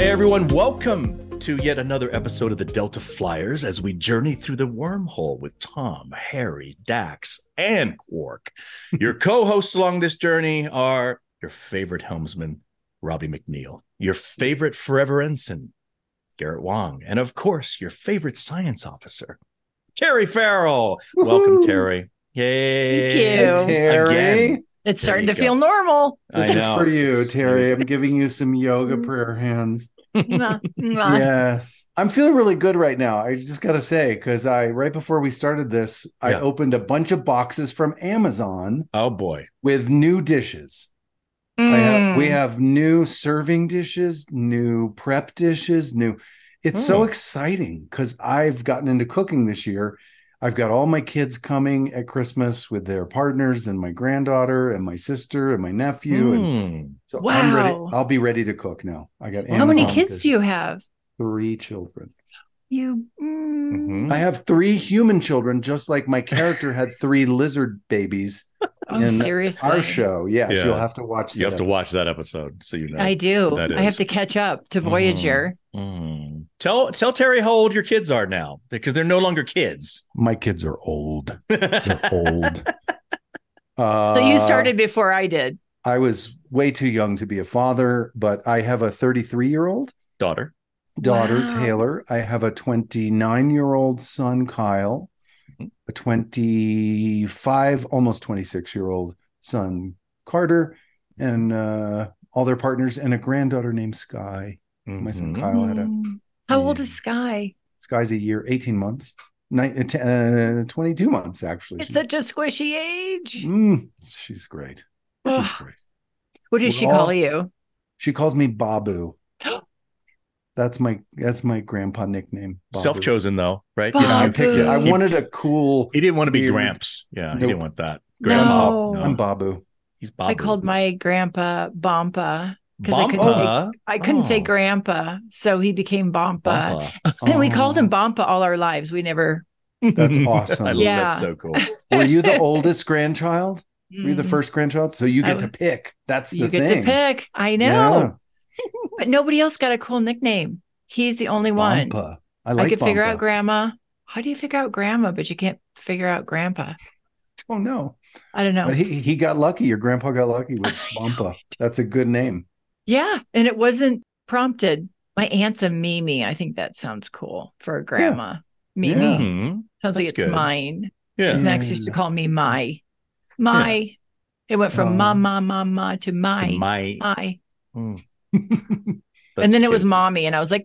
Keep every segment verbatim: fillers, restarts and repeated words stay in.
Hey everyone, welcome to yet another episode of the Delta Flyers as we journey through the wormhole with Tom, Harry, Dax, and Quark. Your co-hosts along this journey are your favorite helmsman, Robbie McNeil, your favorite forever ensign, Garrett Wang, and of course, your favorite science officer, Terry Farrell. Woo-hoo. Welcome, Terry. Yay. Thank you. Hey, Terry. Again. It's There starting you to go. feel normal. This I is know. for you, It's- Terry. I'm giving you some yoga prayer hands. Mwah, mwah. Yes. I'm feeling really good right now. I just got to say, because I, right before we started this, I Yeah. opened a bunch of boxes from Amazon Oh boy. with new dishes. I have, we Mm. have new serving dishes, new prep dishes, new. It's so Hmm. exciting because I've gotten into cooking this year. I've got all my kids coming at Christmas with their partners and my granddaughter and my sister and my nephew. And Hmm. so I'm ready. Wow. I'll be ready to cook now. I got How How many Amazon kids dishes. do you have? Three children. You. Mm. Mhm. I have three human children, just like my character had three lizard babies Oh, in seriously? our show. Yes, Yeah. you'll have to watch. You that have to episode. watch that episode so you know. I do. That I have is. to catch up to Voyager. Mm. Tell tell Terry how old your kids are now, because they're no longer kids. My kids are old. They're They're old. Uh, So you started before I did. I was way too young to be a father, but I have a thirty-three-year-old daughter. daughter, Wow. Taylor. I have a twenty-nine-year-old son, Kyle. Mhm. A twenty-five, almost twenty-six-year-old son, Carter, and uh, all their partners, and a granddaughter named Sky. My son Mhm. Kyle had a Mm. How old Yeah. is Sky? Sky's a year, eighteen months, nine, uh, twenty-two months actually. It's She's, such a squishy age. Mm, she's great. She's Ugh. great. What does We're she all- call you? She calls me Babu. That's my that's my grandpa nickname. Babu. Self-chosen though, right? Babu. Yeah, I picked it. I He- wanted a cool. He didn't want to be weird- Gramps. Yeah, he Nope. didn't want that. No. Grandpa. I'm Babu. He's Babu. I called my grandpa Bompa because I couldn't say Bampa. I couldn't say Oh. grandpa, so he became Bompa. Bampa. And we called him Oh, Bompa all our lives. We never. That's awesome. I love Yeah. that. So cool. Were you the oldest grandchild? Were you the Mm, first grandchild? So you I get to was- pick. That's the you get thing. to pick. I know, but nobody else got a cool nickname. He's the only Yeah. one. Bampa. I I like could figure Bampa. out grandma. How do you figure out grandma, but you can't figure out grandpa? Oh no. I don't know. But he, he got lucky. Your grandpa got lucky with Bampa. That's a good name. Yeah, and it wasn't prompted. My aunt's a Mimi. I think that sounds cool for a grandma. Mimi Yeah. Mhm. sounds like That's it's good. mine. Yeah. His Max used to call me my, my. It went from Oh. ma ma ma ma to my To my. my, Mm, and that's then it was cute. mommy, and I was like,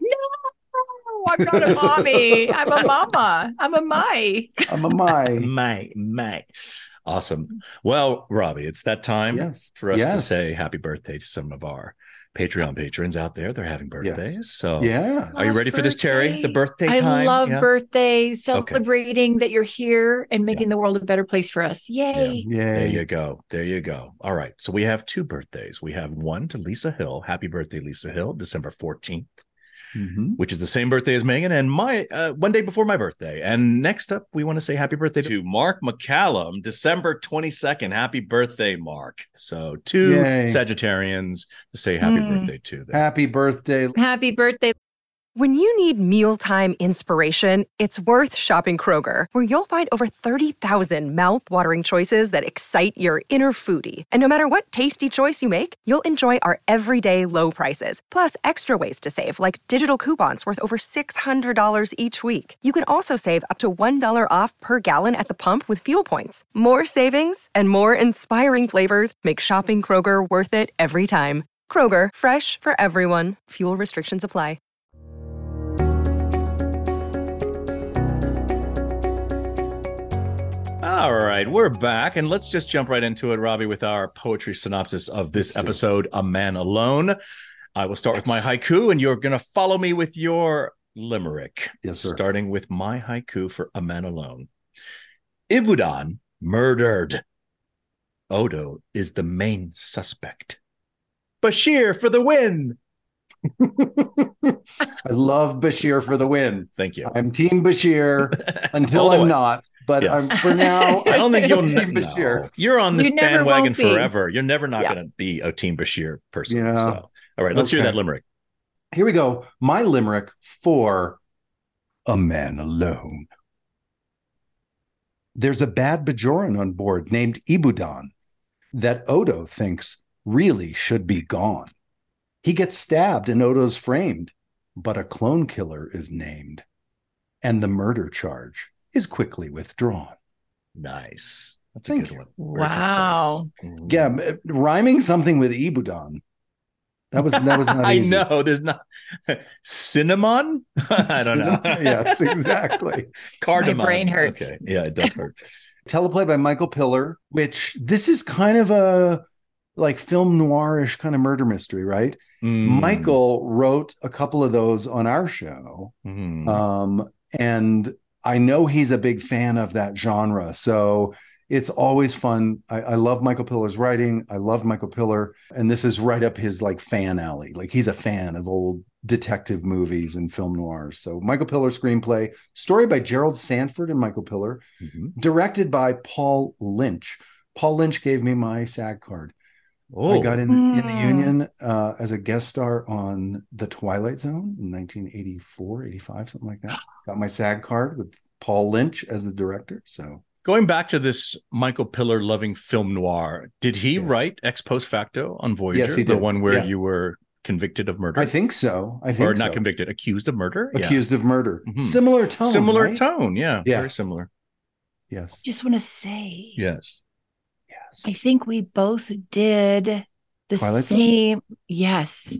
no, I'm not a mommy. I'm a mama. I'm a my. I'm a my. My, my. Awesome. Well, Robbie, it's that time Yes. for us to Yes. say happy birthday to some of our Patreon patrons out there. They're having birthdays. So Yeah. are you ready for this, Terry? The birthday I time? love Yeah? birthdays, celebrating that you're here and making the world a better place for us. Yay. There Yay. you go. There you go. All right. So we have two birthdays. We have one to Lisa Hill. Happy birthday, Lisa Hill, December fourteenth, Mhm. which is the same birthday as Megan and my uh, one day before my birthday. And next up, we want to say happy birthday to Mark McCallum, December twenty-second. Happy birthday, Mark. So two Yay. Sagittarians to say happy Mm. birthday to them. Happy birthday. Happy birthday. When you need mealtime inspiration, it's worth shopping Kroger, where you'll find over thirty thousand mouthwatering choices that excite your inner foodie. And no matter what tasty choice you make, you'll enjoy our everyday low prices, plus extra ways to save, like digital coupons worth over six hundred dollars each week. You can also save up to one dollar off per gallon at the pump with fuel points. More savings and more inspiring flavors make shopping Kroger worth it every time. Kroger, fresh for everyone. Fuel restrictions apply. All right, we're back, and let's just jump right into it, Robbie, with our poetry synopsis of this Let's do it. episode, A Man Alone. I will start with my Yes. haiku, and you're going to follow me with your limerick. Yes, sir. Starting with my haiku for A Man Alone. Ibudan murdered. Odo is the main suspect. Bashir for the win. I love Bashir for the win. Thank you. I'm Team Bashir until All the I'm way. not, but Yes. I'm, for now, I don't think you'll I'm Team no. Bashir. You're on this You never bandwagon won't be. forever. You're never not Yeah. going to be a Team Bashir person. Yeah. So, all right, let's hear Okay. that limerick. Here we go. My limerick for A Man Alone. There's a bad Bajoran on board named Ibudan that Odo thinks really should be gone. He gets stabbed and Odo's framed, but a clone killer is named, and the murder charge is quickly withdrawn. Nice. That's Thank a good you. one. Very Wow. concise. Mm. Yeah, rhyming something with Ibudan. That was that was not I easy. know. There's not cinnamon. I don't know. Yes, exactly. Cardamom. My brain hurts. Okay. Yeah, it does hurt. Teleplay by Michael Pillar, which this is kind of a like film noirish kind of murder mystery, right? Mm. Michael wrote a couple of those on our show. Mhm. Um, and I know he's a big fan of that genre. So it's always fun. I, I love Michael Pillar's writing. I love Michael Pillar. And this is right up his like fan alley. Like he's a fan of old detective movies and film noirs. So Michael Pillar screenplay, story by Gerald Sanford and Michael Pillar, Mhm. directed by Paul Lynch. Paul Lynch gave me my SAG card. Oh, I got in, in the Mm. union uh, as a guest star on The Twilight Zone in nineteen eighty-four, eighty-five, something like that. Got my SAG card with Paul Lynch as the director. So going back to this Michael Pillar loving film noir, did he Yes. write Ex Post Facto on Voyager? Yes, he The did. one where Yeah. you were convicted of murder? I think so. I think or not so. convicted, accused of murder? Yeah. Accused of murder. Mhm. Similar tone. Similar right? tone. Yeah, Yeah. Very similar. Yes. Just want to say, Yes. Yes. I think we both did the Twilight Zone? same. Yes.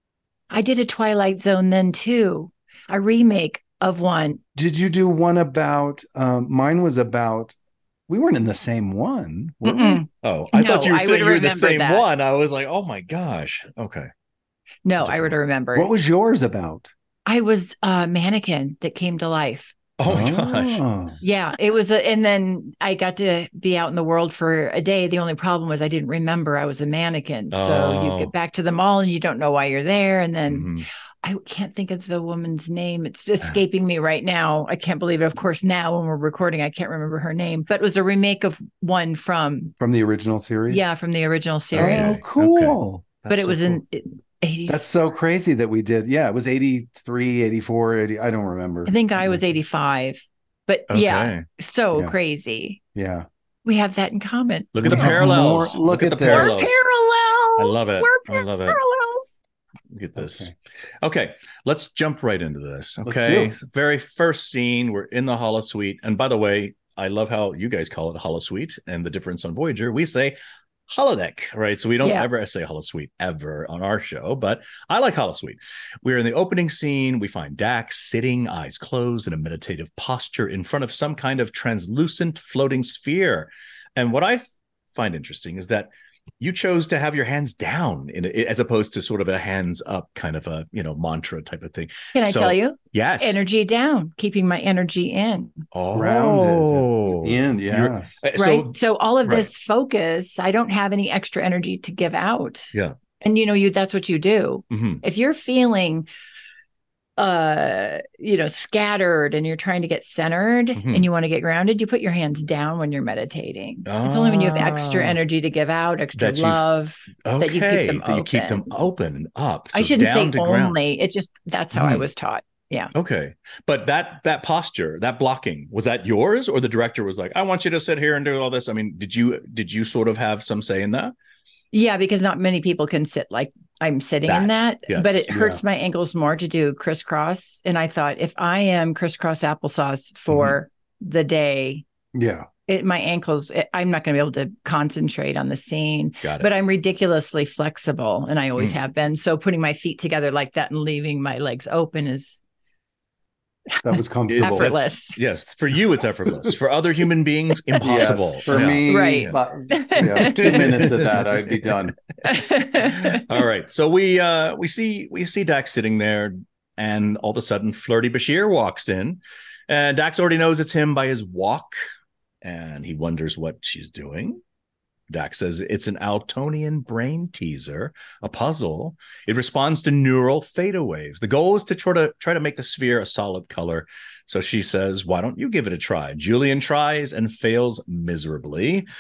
I did a Twilight Zone then too, a remake of one. Did you do one about? Um, mine was about. We weren't in the same one, were we? Mm-mm. Oh, I No, thought you were I saying would you were the remember same that. one. I was like, oh my gosh. Okay. No, It's a I different would one. remember. What was yours about? I was a mannequin that came to life. Oh my gosh. Oh. Yeah, it was, a, and then I got to be out in the world for a day. The only problem was I didn't remember I was a mannequin. So you Oh. get back to the mall and you don't know why you're there. And then Mhm. I can't think of the woman's name. It's escaping me right now. I can't believe it. Of course, now when we're recording, I can't remember her name, but it was a remake of one from, From the original series? yeah, from the original Oh, series. cool. But That's it so was cool. in eighty. That's so crazy that we did. Yeah, it was eighty-three, eighty-four, eighty. I don't remember. I think I Something was like eighty-five. But Okay. yeah, so Yeah. crazy. that. Yeah. We have that in common. Look at the We have parallels. more- look at at the this. We're parallels. parallels. I love it. We're I love it. parallels. Look at this. Okay. Okay, let's jump right into this. Let's Okay, do very first scene, we're in the holosuite, and by the way, I love how you guys call it a holosuite, and the difference on Voyager, we say holodeck, right? So we don't Yeah. ever say holosuite ever on our show, but I like holosuite. We're in the opening scene. We find Dax sitting, eyes closed, in a meditative posture in front of some kind of translucent floating sphere. And what I find interesting is that you chose to have your hands down in a, as opposed to sort of a hands up kind of a, you know, mantra type of thing. Can I So- tell you? Yes. Energy down, keeping my energy in. Oh. Grounded at the end. You're- Yes. uh, Right. So, So, all of right. this focus, I don't have any extra energy to give out. Yeah. And you know, you that's what you do. mhm. If you're feeling uh you know scattered and you're trying to get centered Mhm. and you want to get grounded, you put your hands down when you're meditating. It's only when you have extra Ah. energy to give out, extra That you f- love. okay. that you keep them that you keep them open. open and up. I So shouldn't say down to ground. only. It just that's how I Mhm. was taught. Yeah. Okay. But that that posture, that blocking, was that yours, or the director was like, I want you to sit here and do all this? I mean, did you did you sort of have some say in that? Yeah, because not many people can sit like I'm sitting in That, that, yes. but it hurts Yeah. my ankles more to do crisscross. And I thought if I am crisscross applesauce for Mm-hmm. the day, Yeah. it, my ankles, it, I'm not going to be able to concentrate on the scene. Got it. But I'm ridiculously flexible, and I always Mm. have been. So putting my feet together like that and leaving my legs open is That was Is- comfortable. that's- effortless. Yes. For you, it's effortless. For other human beings, impossible. Yes, for Yeah. me, Right. fi- yeah, two minutes of that, I'd be done. All right. So we uh we see we see Dax sitting there, and all of a sudden Flirty Bashir walks in. And Dax already knows it's him by his walk, and he wonders what she's doing. Dax says it's an Altonian brain teaser, a puzzle. It responds to neural theta waves. The goal is to try to try to make the sphere a solid color. So she says, why don't you give it a try? Julian tries and fails miserably.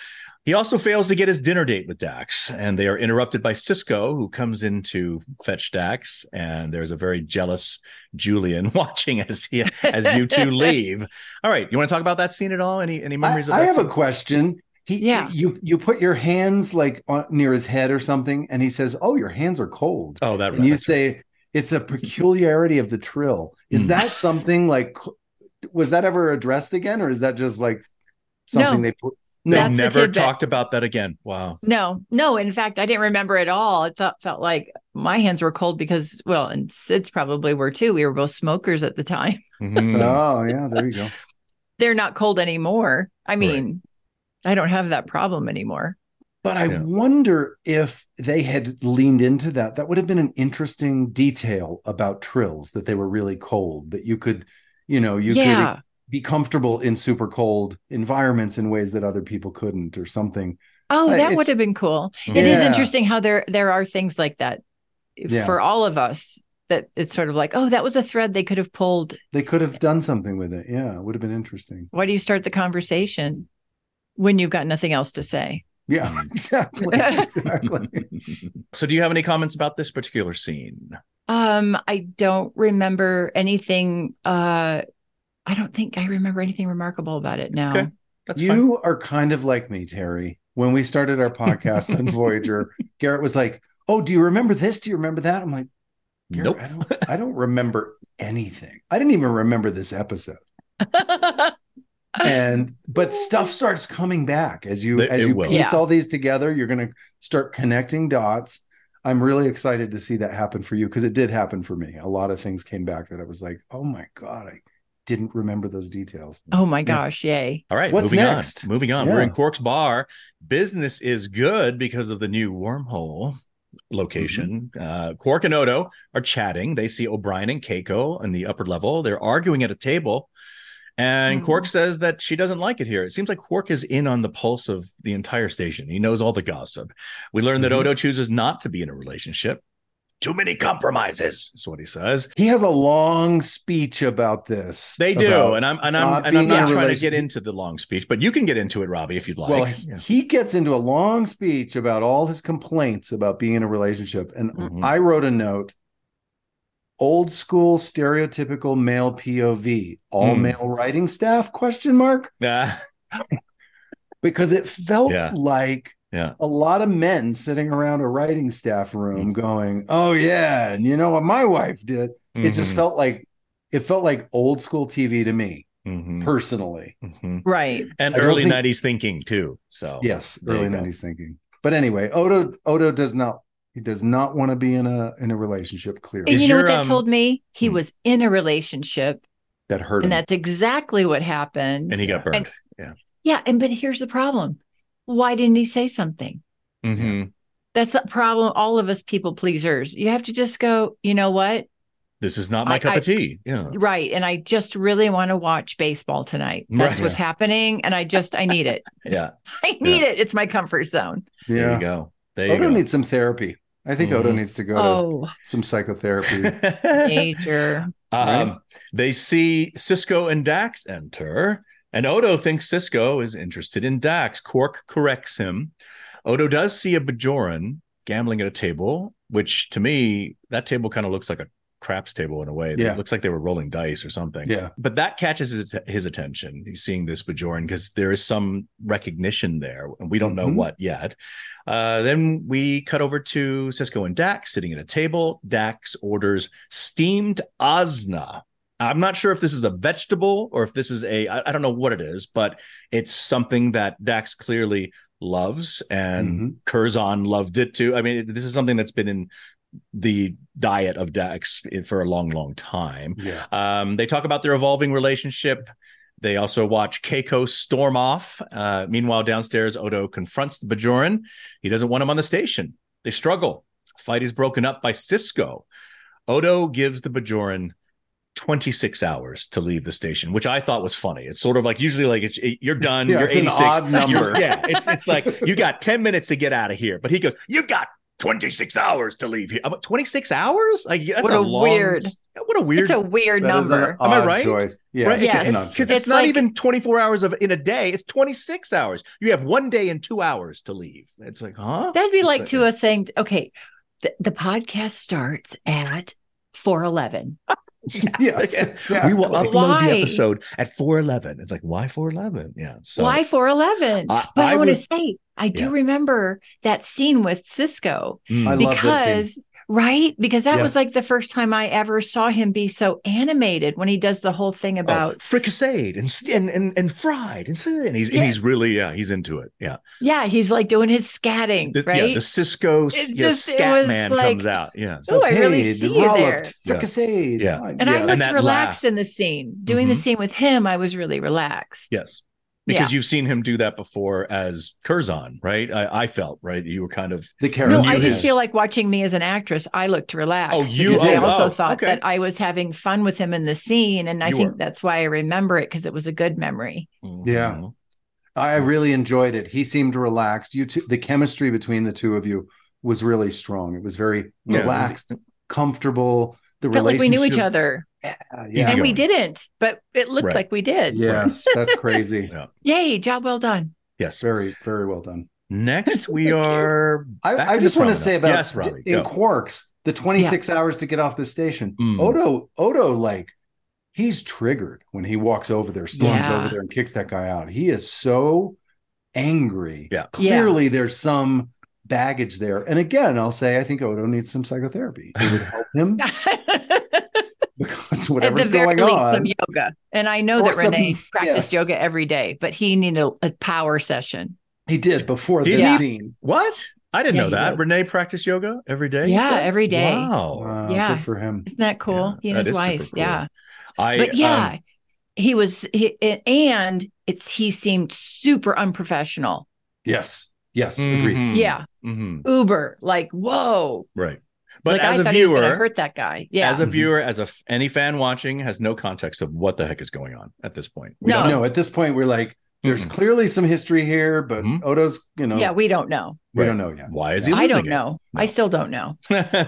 He also fails to get his dinner date with Dax, and they are interrupted by Sisko, who comes in to fetch Dax. And there's a very jealous Julian watching as he as you two leave. All right, you want to talk about that scene at all? Any any memories I, of that I have scene? a question. He, Yeah. you you put your hands like on, near his head or something, and he says, "Oh, your hands are cold." Oh, that and right. you That's say it's a peculiarity of the Trill. Is Mm. that something like? Was that ever addressed again, or is that just like something No. they put? They No, That's the never tidbit. talked about that again. Wow. No, no. In fact, I didn't remember at all. It thought, felt like my hands were cold because, well, and Sid's probably were too. We were both smokers at the time. Mhm. oh yeah, there you go. They're not cold anymore. I mean, I don't have that problem anymore. But I Yeah. wonder if they had leaned into that. That would have been an interesting detail about Trills, that they were really cold, that you could, you know, you yeah. could be comfortable in super cold environments in ways that other people couldn't or something. Oh, Uh, that it's- would have been cool. It is Yeah. interesting how there there are things like that Yeah. for all of us, that it's sort of like, oh, that was a thread they could have pulled. They could have done something with it. Yeah, it would have been interesting. Why do you start the conversation when you've got nothing else to say? Yeah, exactly. Exactly. So do you have any comments about this particular scene? Um, I don't remember anything. Uh, I don't think I remember anything remarkable about it now. Okay. That's fine. You are kind of like me, Terry. When we started our podcast on Voyager, Garrett was like, "Oh, do you remember this? Do you remember that?" I'm like, Garrett, Nope. I don't I don't remember anything. I didn't even remember this episode. And but stuff starts coming back as you It- as it you will. piece Yeah. all these together. You're going to start connecting dots. I'm really excited to see that happen for you, because it did happen for me. A lot of things came back that I was like, "Oh my god, I didn't remember those details." Oh my gosh, yay. All right, What's moving next? on. Moving on. Yeah. We're in Quark's bar. Business is good because of the new wormhole location. Mm-hmm. Uh, Quark and Odo are chatting. They see O'Brien and Keiko in the upper level. They're arguing at a table. And Mhm. Quark says that she doesn't like it here. It seems like Quark is in on the pulse of the entire station. He knows all the gossip. We learn that Mhm. Odo chooses not to be in a relationship. Too many compromises, is what he says. He has a long speech about this. They do, about- and I'm and I'm not and I'm being in not a trying to get relationship. into the long speech, but you can get into it, Robbie, if you'd like. Well, Yeah. he gets into a long speech about all his complaints about being in a relationship. And Mhm. I wrote a note: old school stereotypical male P O V, all Hmm. male writing staff, question mark, Ah, because it felt Yeah. like yeah. a lot of men sitting around a writing staff room Mhm. going, "Oh yeah, and you know what my wife did." It just Mhm. felt like it felt like old school T V to me, Mhm. personally. Mhm. Right. And I don't early think- nineties thinking too. So Yes, there you early go. nineties thinking. But anyway, Odo Odo does not he does not want to be in a in a relationship, clearly. And Is you know your, what that um, told me? He hmm. was in a relationship, That hurt and him. that's exactly what happened. And he got burned. Yeah, and but here's the problem. Why didn't he say something? Mhm. That's the problem. All of us people pleasers. You have to just go, you know what? This is not my I- cup I- of tea. Yeah. Right. And I just really want to watch baseball tonight. That's Right. what's happening. And I just, I need it. Yeah. I need it. It's my comfort zone. There Yeah. you go. There you Odo go. needs some therapy. I think Odo Mhm. needs to go Oh, to some psychotherapy. major. Right? Um, they see Cisco and Dax enter, and Odo thinks Cisco is interested in Dax. Quark corrects him. Odo does see a Bajoran gambling at a table, which to me, that table kind of looks like a craps table in a way. Yeah. It looks like they were rolling dice or something. Yeah. But that catches his, his attention. He's seeing this Bajoran because there is some recognition there, and we don't know Mhm. what yet. Uh, then we cut over to Cisco and Dax sitting at a table. Dax orders steamed Osna. I'm not sure if this is a vegetable or if this is a, I, I don't know what it is, but it's something that Dax clearly loves, and Mhm. Curzon loved it too. I mean, this is something that's been in the diet of Dax for a long, long time. Yeah. Um, they talk about their evolving relationship. They also watch Keiko storm off. Uh, meanwhile, downstairs, Odo confronts the Bajoran. He doesn't want him on the station. They struggle. Fight is broken up by Cisco. Odo gives the Bajoran twenty-six hours to leave the station, which I thought was funny. It's sort of like usually like it's, it, you're done. Yeah, you're it's an eighty-six. odd number. You're- yeah, it's it's like you got ten minutes to get out of here. But he goes, you got twenty-six hours to leave here. I'm like, twenty-six hours? Like, that's What a, a long, weird- What a weird. It's a weird That is an number. Am I odd right? choice. Yeah, Right? Yes. it's an odd Because choice. it's, It's not like- even twenty-four hours of in a day. It's twenty-six hours. You have one day and two hours to leave. It's like, huh? That'd be It's like to us saying, okay, the, the podcast starts at four eleven. Yes, exactly. We will upload Why? the episode at four eleven. It's like, why four eleven? Yeah. So Why four eleven? I- But I, I want to would- say, I do Yeah. remember that scene with Cisco Mm. I love that scene. because, right? Because that was Yes. like the first time I ever saw him be so animated when he does the whole thing Oh, about, fricasseed and and and, and fried and, and he's Yeah. and he's really yeah he's into it. Yeah. yeah, he's like doing his scatting, The, right? Yeah, the Cisco It's yeah, just- it scat was man like- comes out. Yeah. Oh, I really Sauteed, see you there. rolloped, fricasseed. Yeah. Fine. and I Yes. was And that relaxed laugh. in the scene. Doing the Mhm. scene with him, I was really relaxed. Yes. Because Yeah. you've seen him do that before as Curzon, right? I, I felt, right? You were kind of the character. No, knew I just his- feel like watching me as an actress, I looked relaxed. Oh, you- because I oh, also oh, thought okay. that I was having fun with him in the scene. And I You think were. that's why I remember it because it was a good memory. Yeah. Mhm. I really enjoyed it. He seemed relaxed. You two, the chemistry between the two of you was really strong. It was very Yeah, it was- relaxed, comfortable. The Felt like we knew each relationship- other. Yeah, Easy And yeah. we going. didn't, but it looked Right. like we did. Yes, that's crazy. Yeah. Yay, job well done. Yes. Very, very well done. Next, we Thank you. are. back I, I in just the want promenade. to say about yes, Robbie. in go. Quarks, the twenty-six hours to get off the station. Mm. Odo, Odo, like he's triggered when he walks over there, storms Yeah. over there, and kicks that guy out. He is so angry. Yeah. Clearly, there's some baggage there. And again, I'll say I think Odo needs some psychotherapy. It would help him because At whatever's the very going least, on. some yoga. And I know Or that Renee some- practiced yes. yoga every day, but he needed a, a power session. He did before Did this he? scene. What? I didn't Yeah, know he that. did. Renee practiced yoga every day. you Yeah, said? every day. Wow. Wow, Yeah. good for him. Isn't that cool? Yeah, he and that his is super wife. cool. Yeah. I, But yeah, um, he was, he, and it's, he seemed super unprofessional. Yes. Yes. Agreed. mhm, Yeah. mhm, Uber, like, whoa. right. But like, as I a thought he was going to viewer, hurt that guy. Yeah. as a Mhm. viewer, as a f- any fan watching has no context of what the heck is going on at this point. We No. don't know. No, at this point, we're like, there's Mhm. clearly some history here, but Mhm. Odo's, you know, yeah. We don't know. we Right. don't know yet. Why is he? I losing don't it? know. No. I still don't know.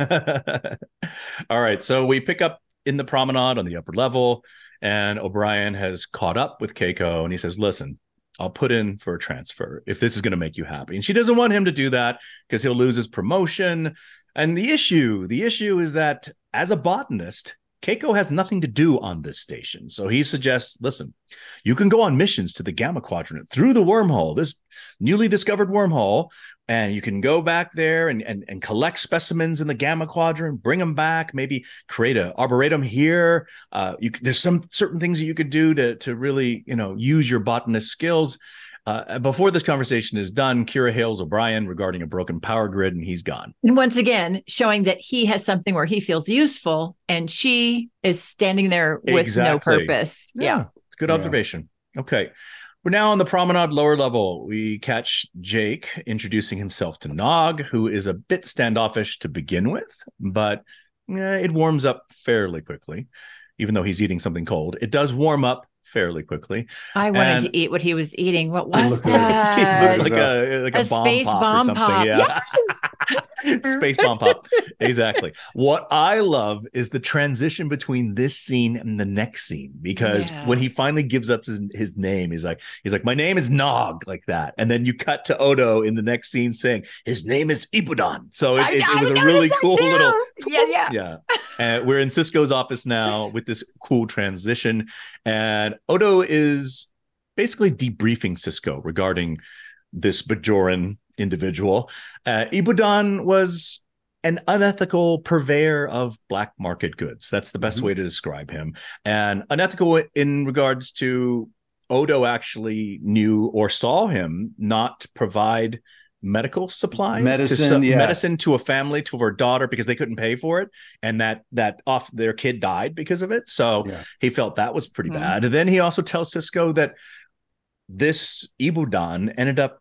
All right. So we pick up in the promenade on the upper level, and O'Brien has caught up with Keiko, and he says, listen, I'll put in for a transfer if this is going to make you happy. And she doesn't want him to do that because he'll lose his promotion. And the issue, the issue is that as a botanist, Keiko has nothing to do on this station. So he suggests, listen, you can go on missions to the Gamma Quadrant through the wormhole, this newly discovered wormhole, and you can go back there and, and, and collect specimens in the Gamma Quadrant, bring them back, maybe create an arboretum here. Uh, you, there's some certain things that you could do to, to really, you know, use your botanist skills. Uh, before this conversation is done, Kira hails O'Brien regarding a broken power grid, and he's gone. And once again, showing that he has something where he feels useful and she is standing there with Exactly. no purpose. Yeah. It's a good Yeah. observation. Okay. We're now on the promenade lower level. We catch Jake introducing himself to Nog, who is a bit standoffish to begin with, but eh, it warms up fairly quickly, even though he's eating something cold. It does warm up fairly quickly. I wanted And- to eat what he was eating. What I was looked at She that? looked like a like a, A bomb space pop or bomb something. pop. Yeah. Space bomb pop. Exactly. What I love is the transition between this scene and the next scene, because when he Yes. finally gives up his, his name, he's like, he's like, my name is Nog, like that. And then you cut to Odo in the next scene saying his name is Ibudan. So it, I- it, it I was a noticed really that cool too. little Yeah, yeah. yeah. And we're in Cisco's office now with this cool transition. And Odo is basically debriefing Cisco regarding this Bajoran individual. Uh, Ibudan was an unethical purveyor of black market goods. That's the best Mhm. way to describe him. And unethical in regards to Odo actually knew or saw him not provide medical supplies, Medicine, to some- yeah. medicine to a family, to her daughter, because they couldn't pay for it, and that that off their kid died because of it. So Yeah. he felt that was pretty Mhm. bad. And then he also tells Cisco that this Ibudan ended up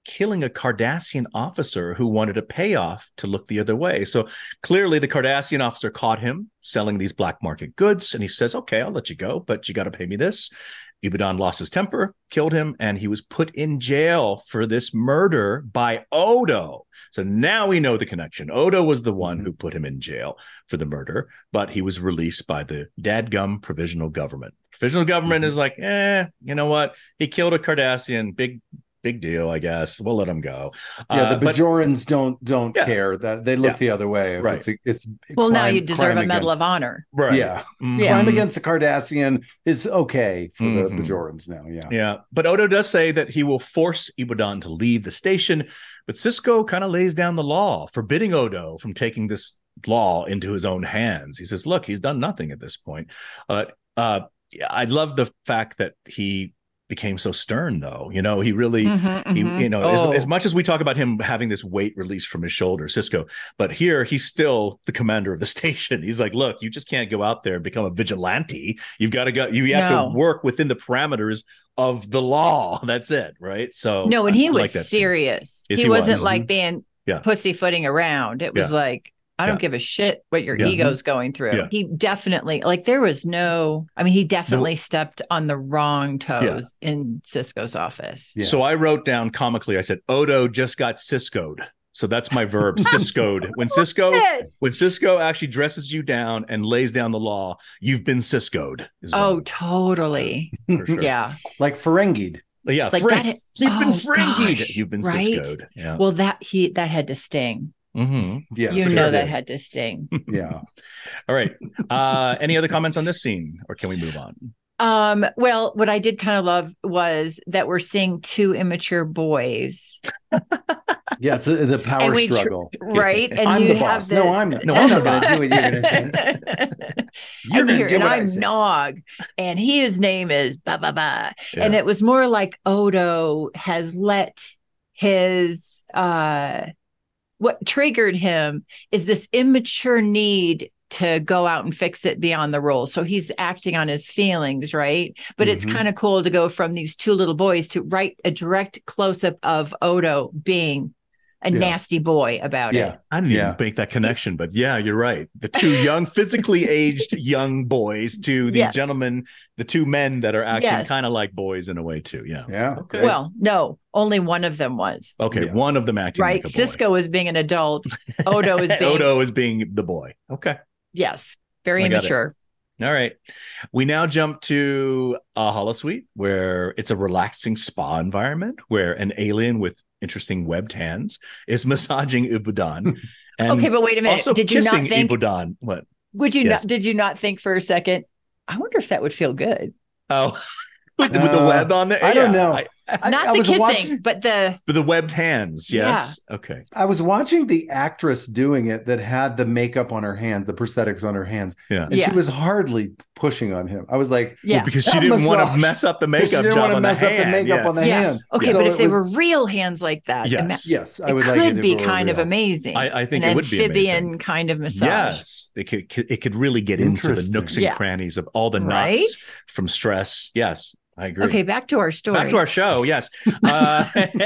killing a Cardassian officer who wanted a payoff to look the other way. So clearly the Cardassian officer caught him selling these black market goods, and he says, okay, I'll let you go, but you got to pay me this. Ibudan lost his temper, killed him, and he was put in jail for this murder by Odo. So now we know the connection. Odo was the one who put him in jail for the murder, but he was released by the dadgum provisional government. Provisional government mm-hmm. is like, eh, you know what? He killed a Cardassian, big Big deal, I guess. We'll let him go. Yeah, uh, the Bajorans but, don't don't yeah. care. That they look yeah. the other way. If right. It's, it's well, crime, now you deserve a Medal against, of Honor. Right. Yeah. Mm-hmm. yeah. Crime against the Cardassian is okay for mm-hmm. the Bajorans now. Yeah. Yeah. But Odo does say that he will force Ibudan to leave the station. But Sisko kind of lays down the law, forbidding Odo from taking this law into his own hands. He says, look, he's done nothing at this point. Uh, uh, I love the fact that he became so stern, though. You know, he really, mm-hmm, he, mm-hmm. you know, oh. as, as much as we talk about him having this weight released from his shoulder, Sisko, but here he's still the commander of the station. He's like, look, you just can't go out there and become a vigilante. You've got to go, you have no. to work within the parameters of the law. That's it. Right. So no, and he I, was I like serious. Yes, he, he wasn't was. like being yeah. pussyfooting around. It was yeah. like, I don't yeah. give a shit what your yeah. ego's going through. Yeah. He definitely, like, there was no, I mean, he definitely the, stepped on the wrong toes yeah. in Sisko's office. Yeah. So I wrote down comically, I said, Odo just got Sisko'd. So that's my verb, Sisko'd. When Sisko, when Sisko actually dresses you down and lays down the law, you've been Sisko'd. Oh, totally. For sure. Yeah. Like Ferengi'd. Yeah. Like Fring- that, you've oh, been Ferengi'd. Gosh, You've been right? Sisko'd. Yeah. Well, that he that had to sting. Mm-hmm. Yes, you know sure that did. had to sting. Yeah. All right. Uh, any other comments on this scene, or can we move on? Um, well, what I did kind of love was that we're seeing two immature boys. Yeah, it's a, the power we, struggle. Right. And I'm you the boss. The, no, I'm not. No, I'm the boss. Do what you're going to say. You're and going to do and what I'm I say. Nog, and his name is ba ba ba. Yeah. And it was more like Odo has let his uh what triggered him is this immature need to go out and fix it beyond the rules. So he's acting on his feelings, right? But mm-hmm. it's kind of cool to go from these two little boys to write a direct close-up of Odo being a yeah. nasty boy about yeah. it. I didn't yeah. even make that connection, but yeah, you're right. The two young, physically aged young boys to the yes. gentlemen, the two men that are acting yes. kind of like boys in a way too. Yeah. Yeah. Okay. Well, no, only one of them was. Okay. Yes. One of them acting right. like a boy. Sisko is being an adult. Odo is being Odo is being the boy. Okay. Yes. Very I immature. All right. We now jump to a holosuite where it's a relaxing spa environment where an alien with interesting webbed hands is massaging Ibudan. And okay, but wait a minute. Also did you kissing not think Ibudan. What? Would you yes. not did you not think for a second, I wonder if that would feel good? Oh, with, uh, with the web on there? I yeah, don't know. I, I, not I the kissing, watching, but the with the webbed hands. Yes. Yeah. Okay. I was watching the actress doing it that had the makeup on her hands, the prosthetics on her hands. Yeah. And yeah. she was hardly pushing on him. I was like, yeah, well, because she didn't massage. want to mess up the makeup she didn't job want to on mess the up hand. the makeup yeah. on the yes. hands. Okay, so but if they was, were real hands like that, yes, yes, I it would could like it be if it were kind real. of amazing. I, I think An it would be amphibian amazing. kind of massage. Yes, it could it could really get into the nooks and yeah. crannies of all the knots right? from stress. Yes. I agree. Okay, back to our story. Back to our show, yes. Uh,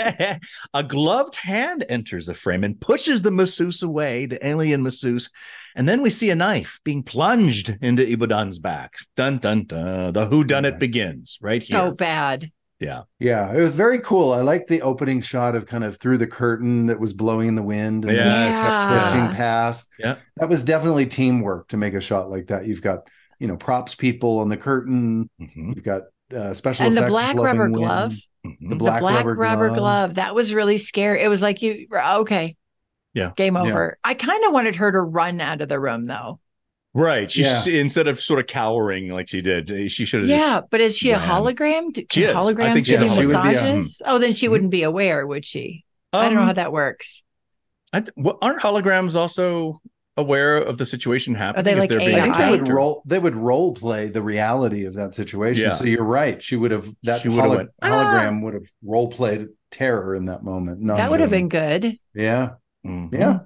a gloved hand enters the frame and pushes the masseuse away, the alien masseuse, and then we see a knife being plunged into Ibudan's back. Dun, dun, dun. The whodunit yeah. begins right here. So bad. Yeah. Yeah, it was very cool. I like the opening shot of kind of through the curtain that was blowing in the wind and yes. then yeah. kept pushing past. Yeah. That was definitely teamwork to make a shot like that. You've got, you know, props people on the curtain. Mm-hmm. You've got Uh, special and the effects black rubber wind. glove Mm-hmm. the black, the black rubber, rubber glove. glove that was really scary. It was like you okay yeah game over. yeah. I kind of wanted her to run out of the room though, right? She's yeah. instead of sort of cowering like she did, she should have yeah just but is she ran. a hologram? Can she is. holograms I think do she's a massages? a, oh then she mm-hmm. wouldn't be aware, would she? um, I don't know how that works. I, well, aren't holograms also aware of the situation happening? Are they if like they're being I think they would attacked or- role they would role play the reality of that situation. Yeah. So you're right. She would have that She would've holo- went, hologram would have role played terror in that moment. Not That would have just- been good. Yeah. Mhm. Yeah.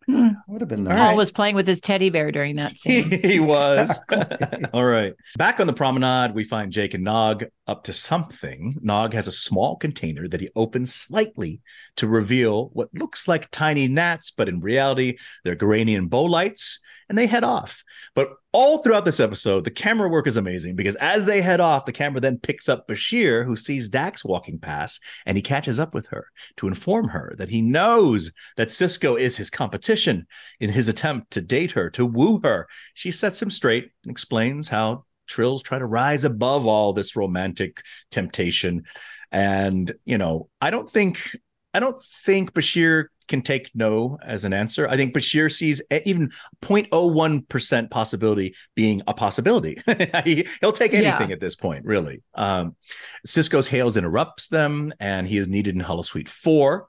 Hmm. Would have been All nice. Paul was playing with his teddy bear during that scene. He was. Exactly. All right. Back on the promenade, we find Jake and Nog up to something. Nog has a small container that he opens slightly to reveal what looks like tiny gnats, but in reality, they're Garanian bolites, and they head off. But all throughout this episode, the camera work is amazing because as they head off, the camera then picks up Bashir, who sees Dax walking past, and he catches up with her to inform her that he knows that Sisko is his competition in his attempt to date her, to woo her. She sets him straight and explains how Trills try to rise above all this romantic temptation. And, you know, I don't think, I don't think Bashir can take no as an answer. I think Bashir sees even zero point zero one percent possibility being a possibility. he, he'll take anything Yeah. at this point, really. Um, Sisko's hails interrupts them, and he is needed in Holosuite four.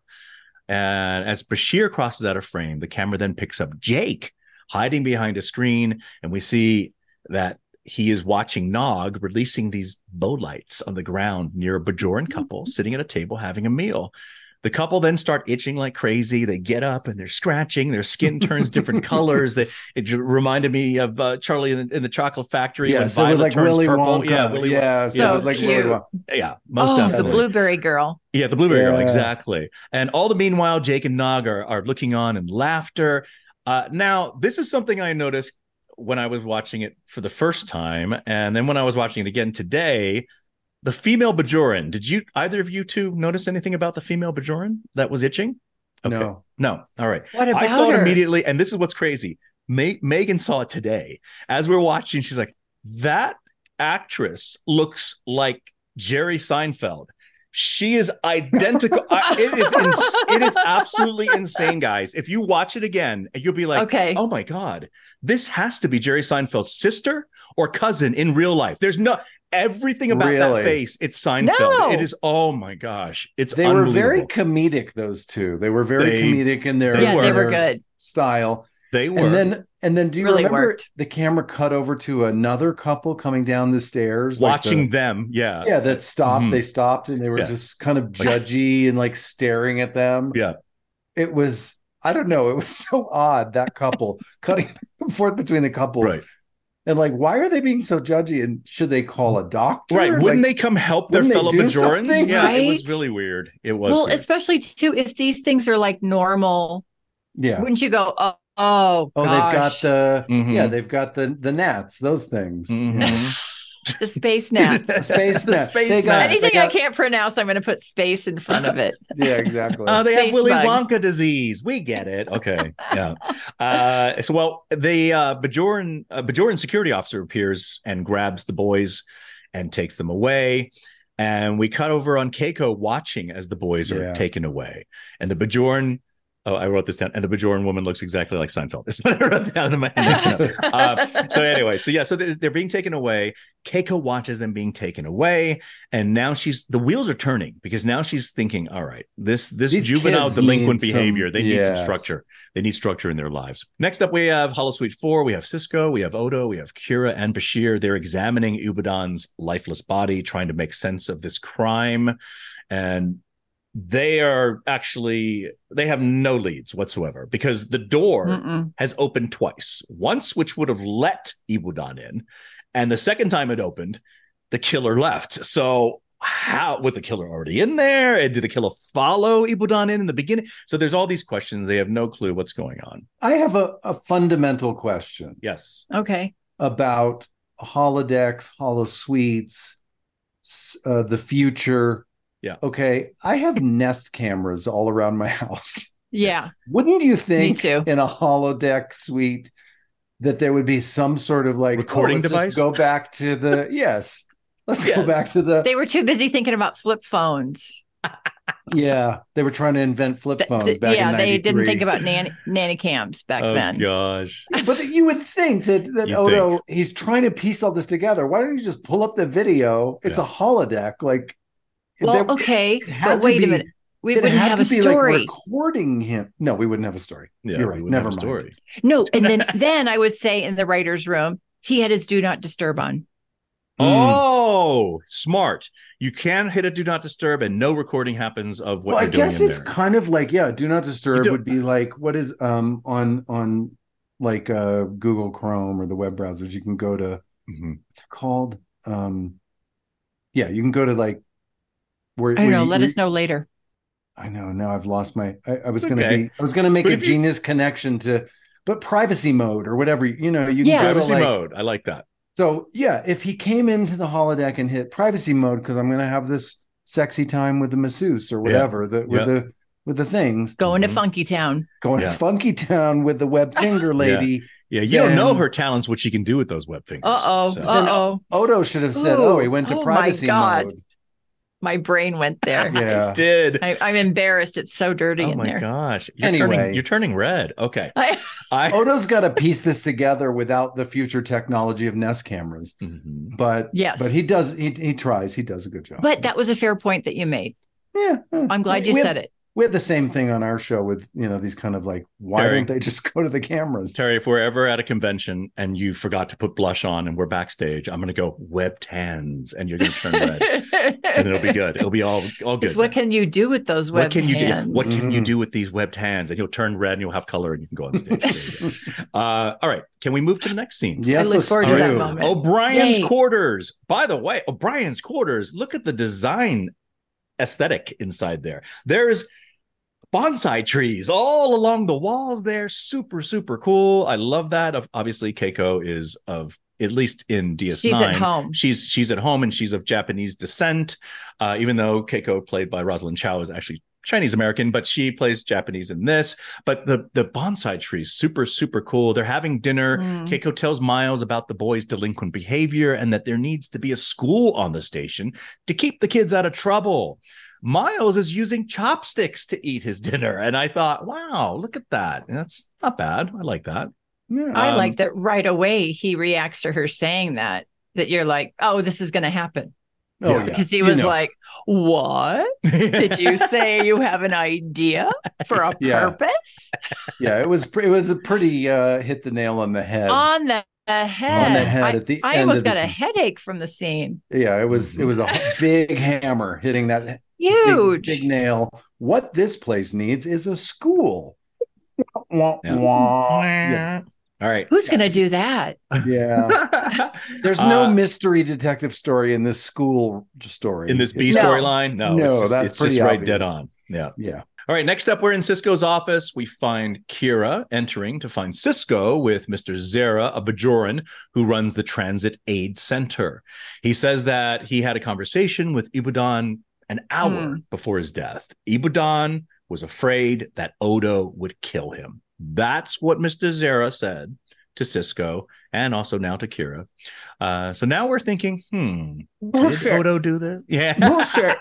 And as Bashir crosses out of frame, the camera then picks up Jake hiding behind a screen, and we see that he is watching Nog releasing these bolites on the ground near a Bajoran couple sitting at a table having a meal. The couple then start itching like crazy. They get up and they're scratching. Their skin turns different colors. They, it j- reminded me of uh, Charlie in the, in the Chocolate Factory. Yes, when it was Violet like turns Willy purple. Wonka. Yeah, Willy Wonka. Yes, So it was like Willy cute. Wonka. Yeah, most Oh, the definitely. blueberry girl. Yeah, the blueberry girl, Yeah. exactly. And all the meanwhile, Jake and Nog are, are looking on in laughter. Uh, now, this is something I noticed when I was watching it for the first time, and then when I was watching it again today. The female Bajoran. Did you either of you two notice anything about the female Bajoran that was itching? Okay. No. No. All right. What about I saw her? it immediately, and this is what's crazy. Ma- Megan saw it today. As we're watching, she's like, that actress looks like Jerry Seinfeld. She is identical. I, it is ins- it is absolutely insane, guys. If you watch it again, you'll be like, Okay. oh my God, this has to be Jerry Seinfeld's sister or cousin in real life. There's no everything about Really? that face. It's Seinfeld. No. It is, oh my gosh. It's They were very unbelievable. comedic, those two. They were very They- comedic in their, Yeah, they their were good. style. They were. And then and then do you Really remember worked. the camera cut over to another couple coming down the stairs? like watching the- them. Yeah. yeah, that stopped. Mhm. They stopped and they were Yeah. just kind of judgy and like staring at them. Yeah. It was, I don't know, it was so odd, that couple cutting back and forth between the couples. Right. And like, why are they being so judgy? And should they call a doctor? Right. Wouldn't Like, they come help their wouldn't they fellow do Bajorans? something? Yeah, it was Right? really weird. It was Well, weird. especially too if these things are like normal, Yeah. wouldn't you go, oh, oh, Oh, they've got gosh, the Mhm. yeah, they've got the the gnats, those things. Mhm. Yeah. the space gnats. The space The gnat. space They got- gnat. Anything they got- I can't pronounce, I'm going to put space in front of it. Yeah, exactly. Uh, they have Space Willy bugs. Wonka disease. We get it. Okay. Yeah. Uh, so, well, the uh, Bajoran, uh, Bajoran security officer appears and grabs the boys and takes them away. And we cut over on Keiko watching as the boys are Yeah. taken away. And the Bajoran, oh, I wrote this down. And the Bajoran woman looks exactly like Seinfeld. That's what I wrote down in my next note. Uh, so anyway, so yeah, so they're, they're being taken away. Keiko watches them being taken away, and now she's the wheels are turning because now she's thinking, all right, this this These juvenile kids delinquent need some- behavior, they need some yes. structure. They need structure in their lives. Next up, we have Holosuite four. We have Sisko, we have Odo, we have Kira and Bashir. They're examining Ubadan's lifeless body, trying to make sense of this crime, and they are actually they have no leads whatsoever because the door Mm-mm. has opened twice. Once, which would have let Ibudan in, and the second time it opened, the killer left. So how was the killer already in there? And did the killer follow Ibudan in in the beginning? So there's all these questions. They have no clue what's going on. I have a, a fundamental question Yes. Okay. about holodecks, holosuites, s- uh, the future. Yeah. Okay. I have Nest cameras all around my house. Yeah. Wouldn't you think Me too. in a holodeck suite that there would be some sort of like Recording oh, let's device? just go back to the yes. Let's go Yes. back to the They were too busy thinking about flip phones. yeah. They were trying to invent flip Th- phones th- back yeah, in they didn't ninety-three. think about nanny, nanny cams back Oh then. gosh. But you would think that that You'd Odo he's trying to piece all this together. Why don't you just pull up the video? It's Yeah. a holodeck. Like Well, there- okay, it had but to wait be- a minute. We it wouldn't had have to a be story. like recording him. No, we wouldn't have a story. Yeah, You're we right. wouldn't Never have a mind. story. No, and then then I would say in the writer's room, he had his do not disturb on. Oh, smart. You can hit a do not disturb and no recording happens of what Well, I you're doing guess in it's there. kind of like, yeah, do not disturb do- would be like, what is um on on like uh Google Chrome or the web browsers, you can go to Mhm. what's it called? Um yeah, you can go to like where, I don't where know. you, Let where- us know later. I know now I've lost my I, I was gonna Okay. be I was gonna make But a if you- genius connection to but privacy mode or whatever, you know, you can Yeah. go to Privacy like mode. I like that. so yeah, if he came into the holodeck and hit privacy mode because I'm going to have this sexy time with the masseuse or whatever, the, with Yeah. the with the things, Going Mhm. to Funky Town. going Yeah. to Funky Town with the web finger lady. Yeah, you don't know Then- her talents, what she can do with those web fingers. Uh oh. So- Uh oh. Odo should have said, Ooh. "Oh, he went to Oh my privacy God. mode." My brain went there. Yeah. Did. I, I'm embarrassed. It's so dirty Oh in my there. gosh. You're Anyway. turning you're turning red. Okay. I, I Odo's got to piece this together without the future technology of Nest cameras, Mhm. but Yes. but he does he he tries he does a good job. but that was a fair point that you made. yeah, I'm glad you we said had, it. We had the same thing on our show with you know these kind of like why Terry. don't they just go to the cameras? Terry, if we're ever at a convention and you forgot to put blush on and we're backstage, I'm gonna go webbed hands and you're gonna turn red. And it'll be good. It'll be all all good. It's what can you do with those What web can you hands? do? What can you Mhm. do with these webbed hands? And you'll turn red and you'll have color and you can go on stage. There you go. uh, all right. Can we move to the next scene? Yes, I look let's forward to do. that moment. O'Brien's Yay. quarters. By the way, O'Brien's quarters. Look at the design aesthetic inside there. There's bonsai trees all along the walls there. Super, super cool. I love that. Of obviously, Keiko is of at least in D S nine. She's at home. She's she's at home and she's of Japanese descent. Uh, even though Keiko, played by Rosalind Chow, is actually Chinese American, but she plays Japanese in this. But the the bonsai trees, super, super cool. They're having dinner. Mm. Keiko tells Miles about the boys' delinquent behavior and that there needs to be a school on the station to keep the kids out of trouble. Miles is using chopsticks to eat his dinner. And I thought, wow, look at that. That's not bad. I like that. Yeah. I Um, like that right away he reacts to her saying that, that you're like, oh, this is going to happen. Oh, Yeah. yeah. Because he You was know. like, what? Did you say you have an idea for a Yeah. purpose? Yeah, it was pre- it was a pretty uh, hit the nail on the head. On the head. On the head I, at the I end almost of the got a scene. headache from the scene. Yeah, it was it was a big hammer hitting that big, Huge. big nail. What this place needs is a school. Wah, Yeah. wah. Yeah. All right. Who's going to do that? Yeah. There's no Uh, mystery detective story in this school story. in this B No. storyline? No, No, it's just, that's it's just pretty right dead obvious. on. Yeah. Yeah. All right. Next up, we're in Cisco's office. We find Kira entering to find Cisco with Mister Zera, a Bajoran who runs the Transit Aid Center. He says that he had a conversation with Ibudan an hour Hmm. before his death. Ibudan was afraid that Odo would kill him. That's what Mister Zera said to Cisco and also now to Kira. Uh, so now we're thinking, hmm, did Bullshit. Odo do this? Yeah. Bullshit.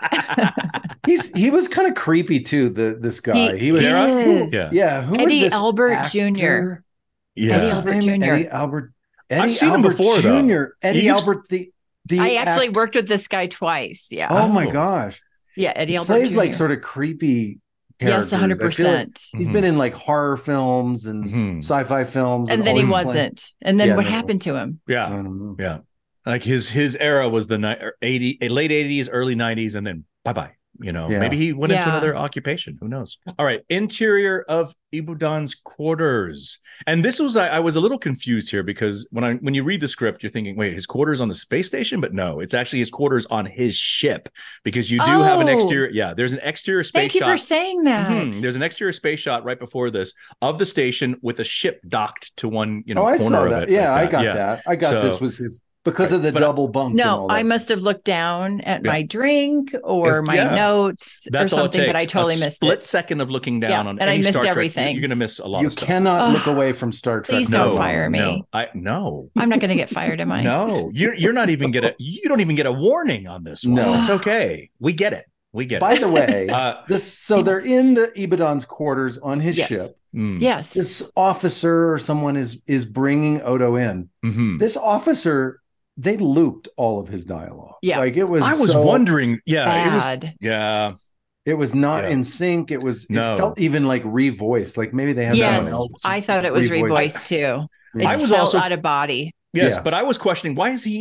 He's he was kind of creepy too, the this guy. He, He was Zera? is. Yeah. yeah, who is Eddie this Albert actor? Junior Yeah. What's Eddie his Albert name? Junior Eddie Albert. Eddie I've seen him Albert before, though. Junior Eddie He used- Albert, the the. I actually act- worked with this guy twice. Yeah. Oh my Oh. gosh, yeah. Eddie he Albert plays Junior like sort of creepy characters. Yes, one hundred I feel like percent. he's Mhm. been in like horror films and Mhm. sci-fi films, And then he always playing- wasn't. And then Yeah, what no. happened to him? I Yeah. don't know. Yeah. Like his his era was the ni- eighty, late eighties, early nineties, and then bye bye. You know, Yeah. maybe he went into Yeah. another occupation. Who knows? All right. Interior of Ibudan's quarters. And this was, I, I was a little confused here because when I when you read the script, you're thinking, wait, his quarters on the space station? But no, it's actually his quarters on his ship because you do have an Oh. exterior. Yeah, there's an exterior space Thank you shot. for saying that. Mhm. There's an exterior space shot right before this of the station with a ship docked to one, you know, Oh, I corner saw of that. it. Yeah, like I got Yeah. that. I got So- this was his because of the But I- double bunk. and No, all I that. must have looked down at Yeah. my drink or If- my yeah. notes That's or all it something, takes. but I totally a missed split it. second of looking down Yeah, on and I any missed Star Trek, everything. You're going to miss a lot You of stuff. cannot Ugh. look away from Star Trek. Please for don't that fire long. me. No, I no. I'm not going to get fired, am I? No, you're you're not even get a you don't even get a warning on this one. No. It's okay. We get it. We get By it. the way, Uh, this so they're Yes. in the Ibadan's quarters on his Yes. ship. mm, Yes. This officer or someone is is bringing Odo in. mhm. This officer, they looped all of his dialogue. Yeah. like it was. I was so- wondering. Yeah, it was. Bad. Yeah, It was not Yeah. in sync. It was. It No. felt even like revoiced. Like maybe they had Yes. someone else. I thought it was revoice. revoiced too. It I was felt also- out of body. yes, Yeah. but I was questioning why is he even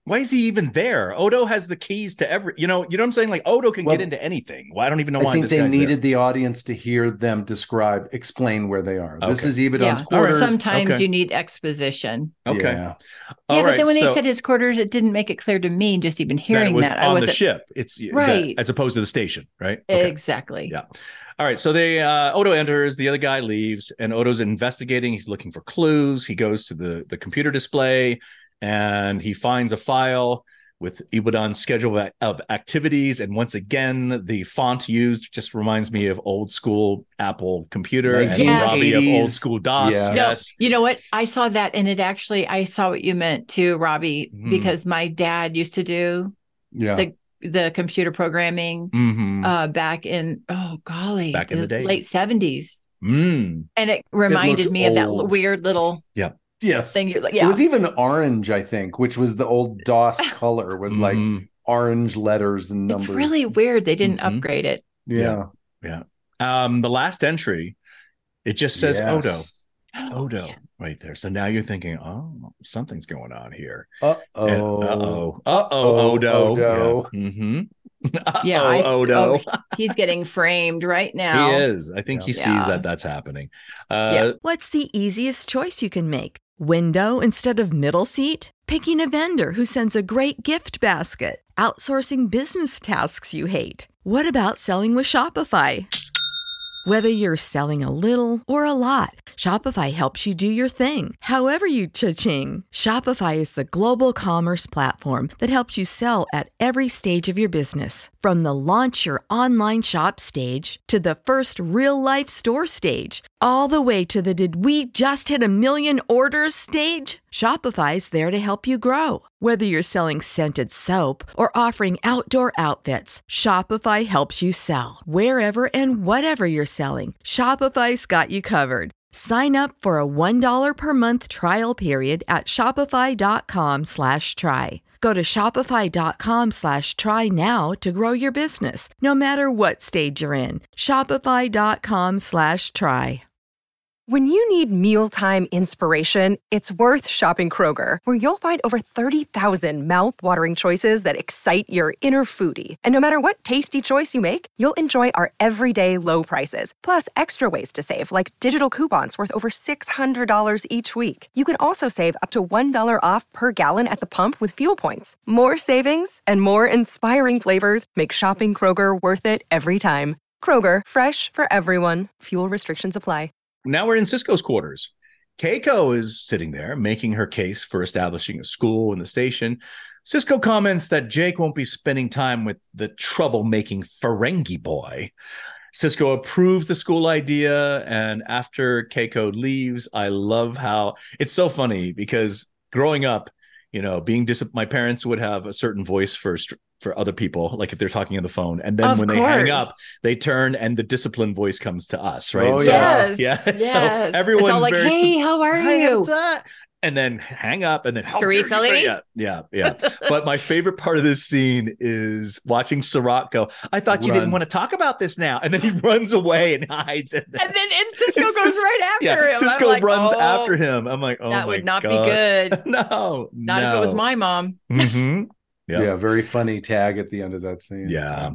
why is he even there? Odo has the keys to every, you know, you know what I'm saying? Like Odo can Well, get into anything. Well, I don't even know I why think this they guy's needed there. the audience to hear them describe, explain where they are. This Okay. is Ibadan's Yeah. quarters. Sometimes Okay. you need exposition. Okay. Yeah. All yeah, but right, then when they so said his quarters, it didn't make it clear to me. Just even that it hearing was that, I on the wasn't ship. It's that- Right. as opposed to the station, right? Okay. exactly. Yeah. All right. So they uh, Odo enters, the other guy leaves, and Odo's investigating. He's looking for clues. He goes to the, the computer display and he finds a file with Ibadan's schedule of, of activities. And once again, the font used just reminds me of old school Apple computer and Yes. Robbie of old eighties. school DOS. Yes. No, Yes. you know what? I saw that, and it actually, I saw what you meant too, Robbie, Mhm. because my dad used to do Yeah. the the computer programming Mm-hmm. uh, back in oh golly, Back in the day. late seventies, Mm. and it reminded looked me of that old. weird little Yes. thing. You're like, It yeah, was even orange, I think, which was the old DOS color, was like Mhm. orange letters and numbers. it's really weird. They didn't Mhm. upgrade it. Yeah. Yeah. Um, the last entry, it just says Yes. Odo. Odo right there. So now you're thinking, oh, something's going on here. Uh-oh. And- Uh-oh. Uh-oh, Uh-oh, Odo. Odo. Yeah. Mm-hmm. Uh-oh, Yeah, I, Odo. oh, he's getting framed right now. He is. I think Yeah. he sees Yeah. that that's happening. Uh, Yeah. What's the easiest choice you can make? Window instead of middle seat? Picking a vendor who sends a great gift basket? Outsourcing business tasks you hate? What about selling with Shopify? Whether you're selling a little or a lot, Shopify helps you do your thing, however you cha-ching. Shopify is the global commerce platform that helps you sell at every stage of your business. From the launch your online shop stage to the first real-life store stage, all the way to the did we just hit a million orders stage. Shopify's there to help you grow. Whether you're selling scented soap or offering outdoor outfits, Shopify helps you sell. Wherever and whatever you're selling, Shopify's got you covered. Sign up for a one dollar per month trial period at shopify.com slash try. Go to shopify.com slash try now to grow your business, no matter what stage you're in. Shopify.com slash try. When you need mealtime inspiration, it's worth shopping Kroger, where you'll find over thirty thousand mouth-watering choices that excite your inner foodie. And no matter what tasty choice you make, you'll enjoy our everyday low prices, plus extra ways to save, like digital coupons worth over six hundred dollars each week. You can also save up to one dollar off per gallon at the pump with fuel points. More savings and more inspiring flavors make shopping Kroger worth it every time. Kroger, fresh for everyone. Fuel restrictions apply. Now we're in Cisco's quarters. Keiko is sitting there making her case for establishing a school in the station. Cisco comments that Jake won't be spending time with the troublemaking Ferengi boy. Cisco approves the school idea, and after Keiko leaves, I love how it's so funny because growing up, you know, being dis- my parents would have a certain voice for for other people, like if they're talking on the phone, and then Of when they hang course. up, they turn and the disciplined voice comes to us, right? Oh, So, Yes. yeah. Yes. So everyone's it's all like, very, hey, how are "Hey, you? what's that?" And then hang up, and then how Teresa dare you- lady? Yeah, yeah, yeah. But my favorite part of this scene is watching Sirach go, "I thought you Run. didn't want to talk about this now," and then he runs away and hides. And, And then and Cisco It's goes Cis- right after yeah, him. I'm Cisco like, runs oh, after him. I'm like, oh that my would not God. be good. No, Not no. if it was my mom. hmm Yeah. Yeah. very funny tag at the end of that scene. Yeah.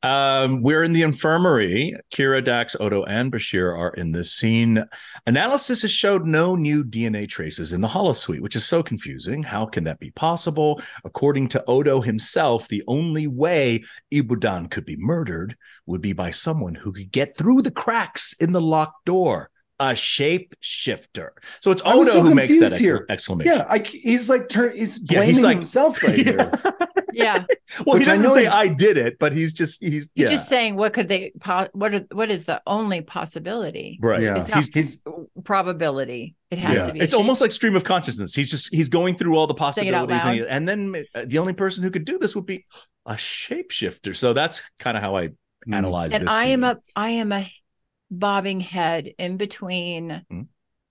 Um, we're in the infirmary. Kira, Dax, Odo, and Bashir are in this scene. Analysis has showed no new D N A traces in the holosuite, which is so confusing. How can that be possible? According to Odo himself, the only way Ibudan could be murdered would be by someone who could get through the cracks in the locked door. A shapeshifter. So it's I was Odo so who makes that confused ex- here. exclamation. Yeah, I, he's like turn. He's Yeah, blaming he's like- himself right here. Yeah. Well, Which he I doesn't know say is- I did it, but he's just he's He's yeah. just saying, what could they, po- what, are, what is the only possibility? right. Yeah, It's not- he's, he's Probability. It has Yeah. to be. It's a almost shape. like stream of consciousness. He's just he's going through all the Saying it out possibilities, and, he- loud. and then uh, the only person who could do this would be a shapeshifter. So that's kind of how I Mm. analyze And this. I am scene. a, I am a bobbing head in between. Hmm?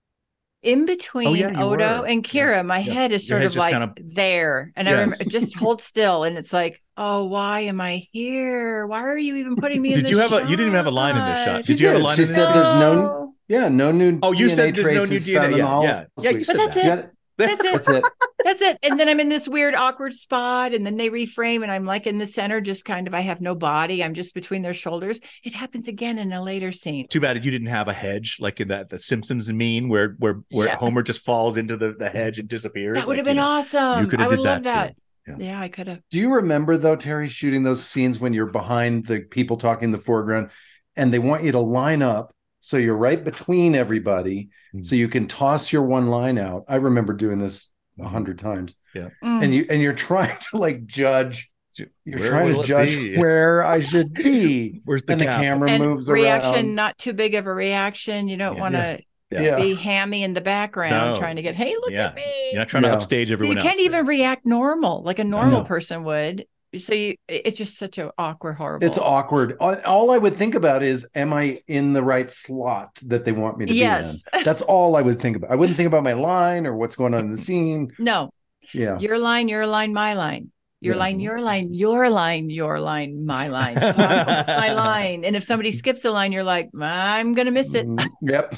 In between Oh, yeah, you Odo were. and Kira, Yeah. my Yeah. head is Your sort head's of just like kind of- there, and I Yes. remember just hold still, and it's like, oh, why am I here? Why are you even putting me in Did this you have a? You didn't even have a line in this shot. shot? Did She you have a did. line She in this said shot? there's no- yeah, no new Oh, you D N A said there's no new traces D N A. found in the Yeah, hall. yeah, yeah. You said You that. got it? That's it. That's it. That's it. And then I'm in this weird, awkward spot. And then they reframe and I'm like in the center, just kind of, I have no body. I'm just between their shoulders. It happens again in a later scene. Too bad you didn't have a hedge like in that the Simpsons meme where where where Yeah. Homer just falls into the, the hedge and disappears. That would Like, have been you know, awesome. You could I have would did love that, that. too. Yeah. Yeah, I could have. Do you remember though, Terry, shooting those scenes when you're behind the people talking in the foreground and they want you to line up so you're right between everybody Mm. so you can toss your one line out? I remember doing this a hundred times. Yeah. Mm. And you and you're trying to like judge, you're Where trying will to it judge be? where I should be. Where's the and the gap? camera and moves reaction, around. not too big of a reaction. You don't Yeah. want to Yeah. Yeah. be hammy in the background No. trying to get, hey, look Yeah. at me. You're not trying Yeah. to upstage everyone you else. can't even react normal like a normal No. person would. So you, it's just such an awkward, horrible. It's awkward. All all I would think about is, am I in the right slot that they want me to Yes. be in? That's all I would think about. I wouldn't think about my line or what's going on in the scene. No, Yeah. your line, your line, my line. Your Yeah. line, your line, your line, your line, my line. Oh, I'm almost my line. And if somebody skips a line, you're like, I'm gonna miss it. Mm, Yep.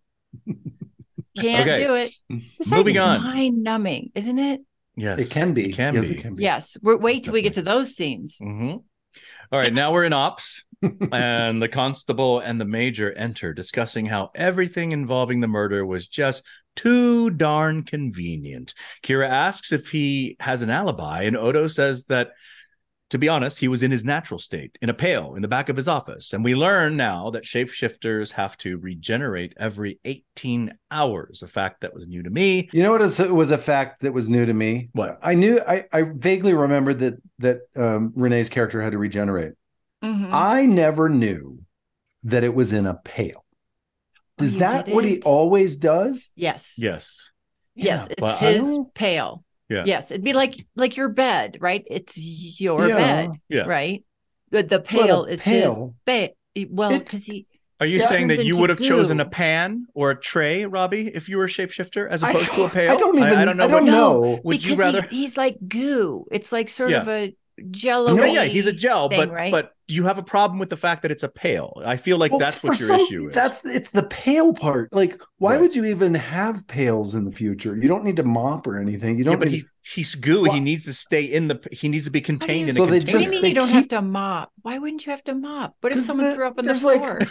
Can't Okay. do it. Besides, Moving it's on. mind numbing, isn't it? Yes. It can be. It can yes, be. it can be. Yes. We're, wait Most till we get to those scenes. Mhm. All right, now we're in ops, and the constable and the major enter, discussing how everything involving the murder was just too darn convenient. Kira asks if he has an alibi, and Odo says that, to be honest, he was in his natural state, in a pail in the back of his office. And we learn now that shapeshifters have to regenerate every eighteen hours, a fact that was new to me. You know what is, was a fact that was new to me? What? I knew, I, I vaguely remembered that that um, Renee's character had to regenerate. Mhm. I never knew that it was in a pail. Oh, Is you that what he didn't? always does? Yes. Yes. Yes. Yeah, It's but I his don't- pail. Yeah. Yes. It'd be like like your bed, right? It's your Yeah. bed, Yeah. right? The the But a pail is pail? his bed. Well, It- because he Are you Yeah. saying that Turns you into would have chosen a goo. pan or a tray, Robbie, if you were a shapeshifter, as I opposed to a don't- pail? I don't even- I, don't know. I don't what, know. no, Would because you rather? he, he's like goo. It's like sort Yeah. of a jello. No, yeah, he's a gel, thing, but right? but do you have a problem with the fact that it's a pail? I feel like Well, that's for what your some- issue is. That's it's the pail part. Like, why Right. would you even have pails in the future? You don't need to mop or anything. You yeah, don't. but need, he's he's goo. He Why- needs to stay in the. He needs to be contained in So a they What do container. you just- mean they you don't keep- have to mop? Why wouldn't you have to mop? What if 'Cause someone the- threw up on the there's like- floor?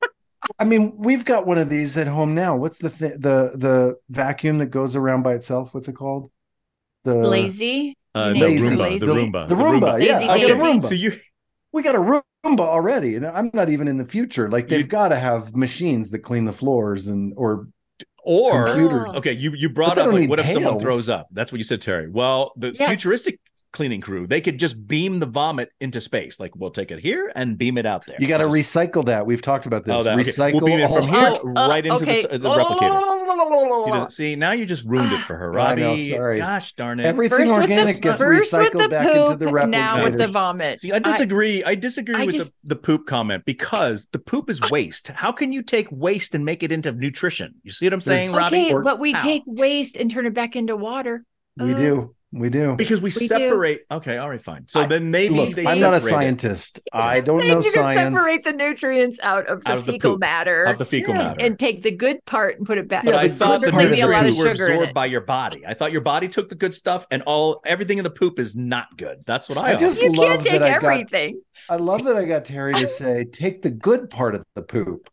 I mean, we've got one of these at home now. What's the th- the the vacuum that goes around by itself? What's it called? The Lazy? Uh, You no, name Lazy. it Roomba, lazy? the Roomba, The Roomba. Yeah, Lazy I got a daisy. Roomba. So you We got a Roomba already, and I'm not even in the future. Like, they've You- got to have machines that clean the floors and or or computers. okay, you you brought But they up don't like, need what if someone pails. throws up? That's what you said, Terry. Well, the Yes. futuristic cleaning crew, they could just beam the vomit into space. Like, we'll take it here and beam it out there. You got to Just- recycle that. We've talked about this. Oh, that, okay. Recycle We'll beam it all from here the- Oh, right into okay. the, the replicator. He doesn't see now. You just ruined it for her, I Robbie. know, sorry. Gosh darn it! Everything First with organic the, gets first with recycled the back poop, into the replicators. now with the vomit. See, I disagree. I, disagree I with just- the, the poop comment because the poop is waste. How can you take waste and make it into nutrition? You see what I'm saying, There's- Robbie? Okay, Or- but we How? take waste and turn it back into water. We Uh, do. We do. Because we, We do. separate. Okay, all right, fine. So I- then maybe Look, they I'm not a separate it scientist. I don't know you science. can separate the nutrients out of the Out of the fecal poop, matter of the fecal Yeah. matter. and take the good part and put it back. But Yeah, I the thought good the part is maybe a lot of nutrients were sugar in absorbed it. by your body. I thought your body took the good stuff, and all everything in the poop is not good. That's what I. I always just You love can't take that I got- everything. I love that I got Terry to say, take the good part of the poop.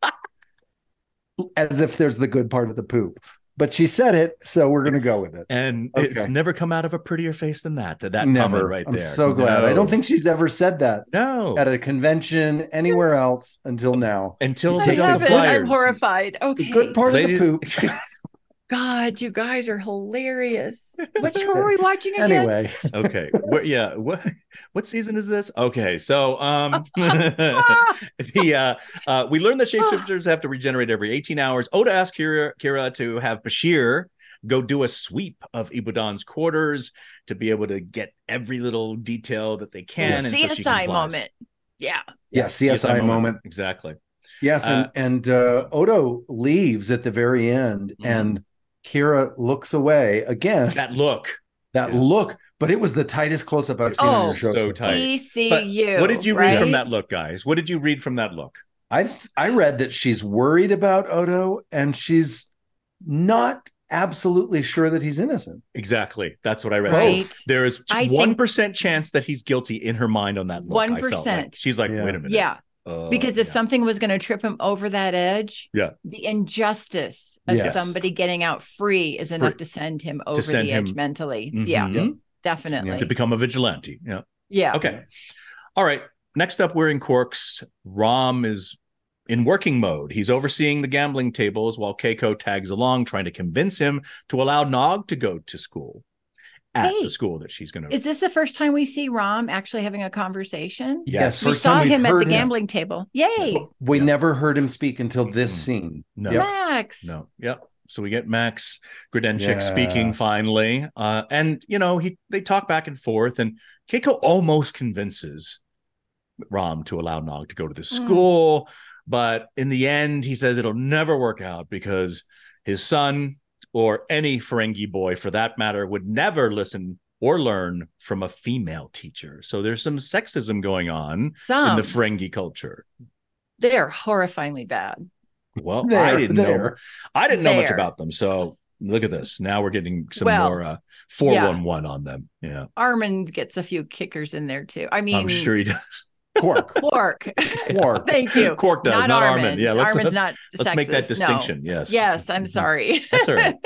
As if there's the good part of the poop. But she said it, so we're going to go with it. And Okay. it's never come out of a prettier face than that. That comment Never. right I'm there. so glad. I No. don't think she's ever said that no at a convention anywhere else until now. until You I the take Delta haven't. Flyers. I'm horrified. Okay. The good part Ladies- of the poop. God, you guys are hilarious. What show are we watching again? Anyway, Okay. What, yeah. What what season is this? Okay. So um the uh uh we learned that shapeshifters have to regenerate every eighteen hours. Oda asked Kira Kira to have Bashir go do a sweep of Ibudan's quarters to be able to get every little detail that they can. and so she C S I complies. moment. Yeah. yeah, C S I moment. Exactly. Yes, and, Uh, and uh, Odo leaves at the very end, Mhm. and Kira looks away again. That look. That yeah. look, but it was the tightest close up I've seen on Oh, your show. so so tight. far. E C But U. what did you read from right? that look, guys? What did you read from that look? I th- I read that she's worried about Odo, and she's not absolutely sure that he's innocent. Exactly. That's what I read. Right. Too. There is I one percent chance that he's guilty in her mind on that look. one I felt like. percent. She's like, Yeah. wait a minute. Yeah. Uh, Because if yeah. something was going to trip him over that edge, Yeah. the injustice of Yes. somebody getting out free is Free. enough to send him over send the him- edge mentally. Mhm. Yeah, Yeah. definitely. to become a vigilante. Yeah. Yeah. Okay. All right. Next up, we're in Quark's. Rom is in working mode. He's overseeing the gambling tables while Keiko tags along, trying to convince him to allow Nog to go to school at Hey, the school that she's going to. Is this the first time we see Rom actually having a conversation? Yes, We first saw time we've him at the heard him. gambling table. Yay. We Yeah. never heard him speak until this Mm. scene. No. Yep. Max. No. Yep. So we get Max Gredenchik Yeah. speaking finally. Uh, and, you know, he they talk back and forth, and Keiko almost convinces Rom to allow Nog to go to the Mm. school. But in the end, he says it'll never work out because his son, or any Ferengi boy for that matter, would never listen or learn from a female teacher. So there's some sexism going on Some. in the Ferengi culture. They're horrifyingly bad. Well, There, I didn't know. there. I didn't know much There. about them. So look at this. Now we're getting some Well, more uh, four one one on them. Yeah, Armand gets a few kickers in there too. I mean, I'm sure he does. Quark. Quark. Quark. Thank you. Quark does, not, Armin. Yeah, let's, Armin's let's, not let's make that sexist. distinction. No. Yes. Yes, I'm Mhm. sorry. That's all right.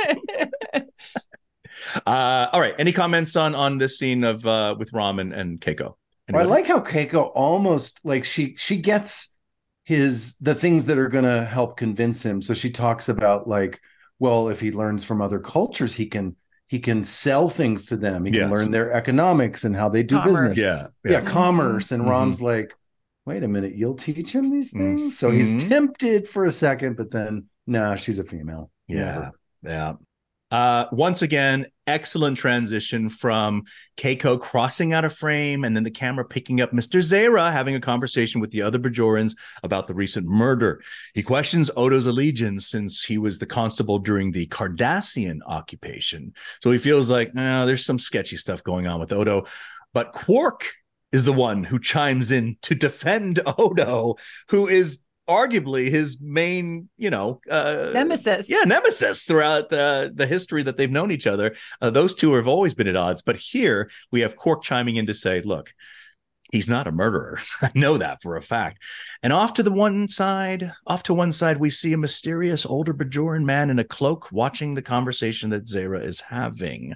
Uh, all right. Any comments on on this scene of uh, with Rom and, and Keiko? Well, I Anybody? like how Keiko almost like she she gets his the things that are going to help convince him. So she talks about like, well, if he learns from other cultures, he can he can sell things to them. He can Yes. learn their economics and how they do Commerce. business. Yeah, yeah, yeah. commerce. And Mhm. Rom's like, wait a minute, you'll teach him these Mhm. things. So he's Mhm. tempted for a second, but then nah, she's a female. Yeah. Never. Yeah. Uh, once again, excellent transition from Keiko crossing out of frame and then the camera picking up Mister Zera having a conversation with the other Bajorans about the recent murder. He questions Odo's allegiance since he was the constable during the Cardassian occupation. So he feels like, no, there's some sketchy stuff going on with Odo. But Quark is the one who chimes in to defend Odo, who is arguably his main, you know, uh, Nemesis. Yeah, nemesis throughout the, the history that they've known each other. Uh, those two have always been at odds. But here we have Quark chiming in to say, look, he's not a murderer. I know that for a fact. And off to the one side, off to one side, we see a mysterious older Bajoran man in a cloak watching the conversation that Zera is having.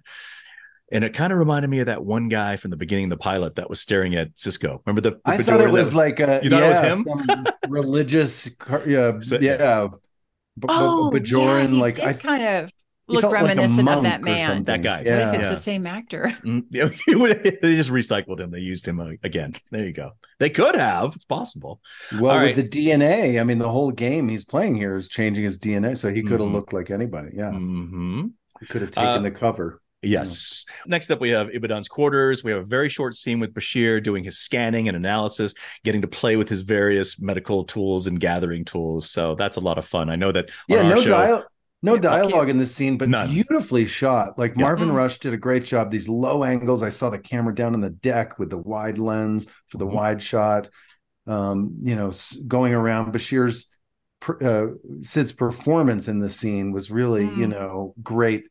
And it kind of reminded me of that one guy from the beginning of the pilot that was staring at Cisco. Remember the, the I thought Bajoran it was that- like a You thought it was yeah, him? some religious car- yeah, So- yeah. B- Oh, Bajoran, yeah, he like did I kind of he look felt like a reminiscent monk of that or man. something. That guy. What Yeah. if it's Yeah. the same actor? Mm, yeah, they just recycled him. They used him uh, again. There you go. They could have. It's possible. Well, All with right. the D N A, I mean, the whole game he's playing here is changing his D N A, so he could have Mhm. looked like anybody. Yeah, Mm-hmm. he could have taken Uh, the cover. Yes. Next up, we have Ibadan's quarters. We have a very short scene with Bashir doing his scanning and analysis, getting to play with his various medical tools and gathering tools. So that's a lot of fun. I know that. On Yeah, our no show, dial, no Yeah, dialogue cute. in this scene, but None. beautifully shot. Like Yeah. Marvin Mm. Rush did a great job. These low angles. I saw the camera down on the deck with the wide lens for the Mhm. wide shot. Um, you know, s- going around Bashir's per- uh, Sid's performance in the scene was really, Mm. you know, great.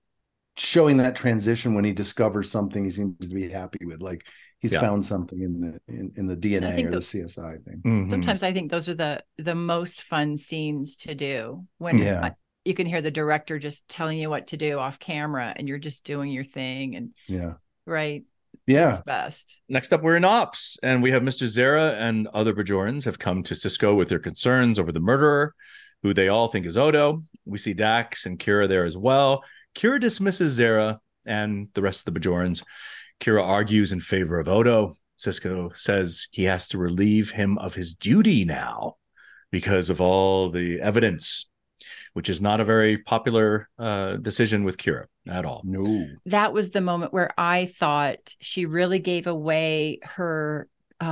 Showing that transition when he discovers something he seems to be happy with, like he's Yeah. found something in the in, in the D N I A think or the those- C S I thing. Mhm. Sometimes I think those are the the most fun scenes to do when Yeah. uh, you can hear the director just telling you what to do off camera and you're just doing your thing and Yeah, right. yeah. It's best. Next up, we're in ops, and we have Mister Zera and other Bajorans have come to Cisco with their concerns over the murderer, who they all think is Odo. We see Dax and Kira there as well. Kira dismisses Zera and the rest of the Bajorans. Kira argues in favor of Odo. Cisco says he has to relieve him of his duty now because of all the evidence, which is not a very popular uh, decision with Kira at all. No. That was the moment where I thought she really gave away her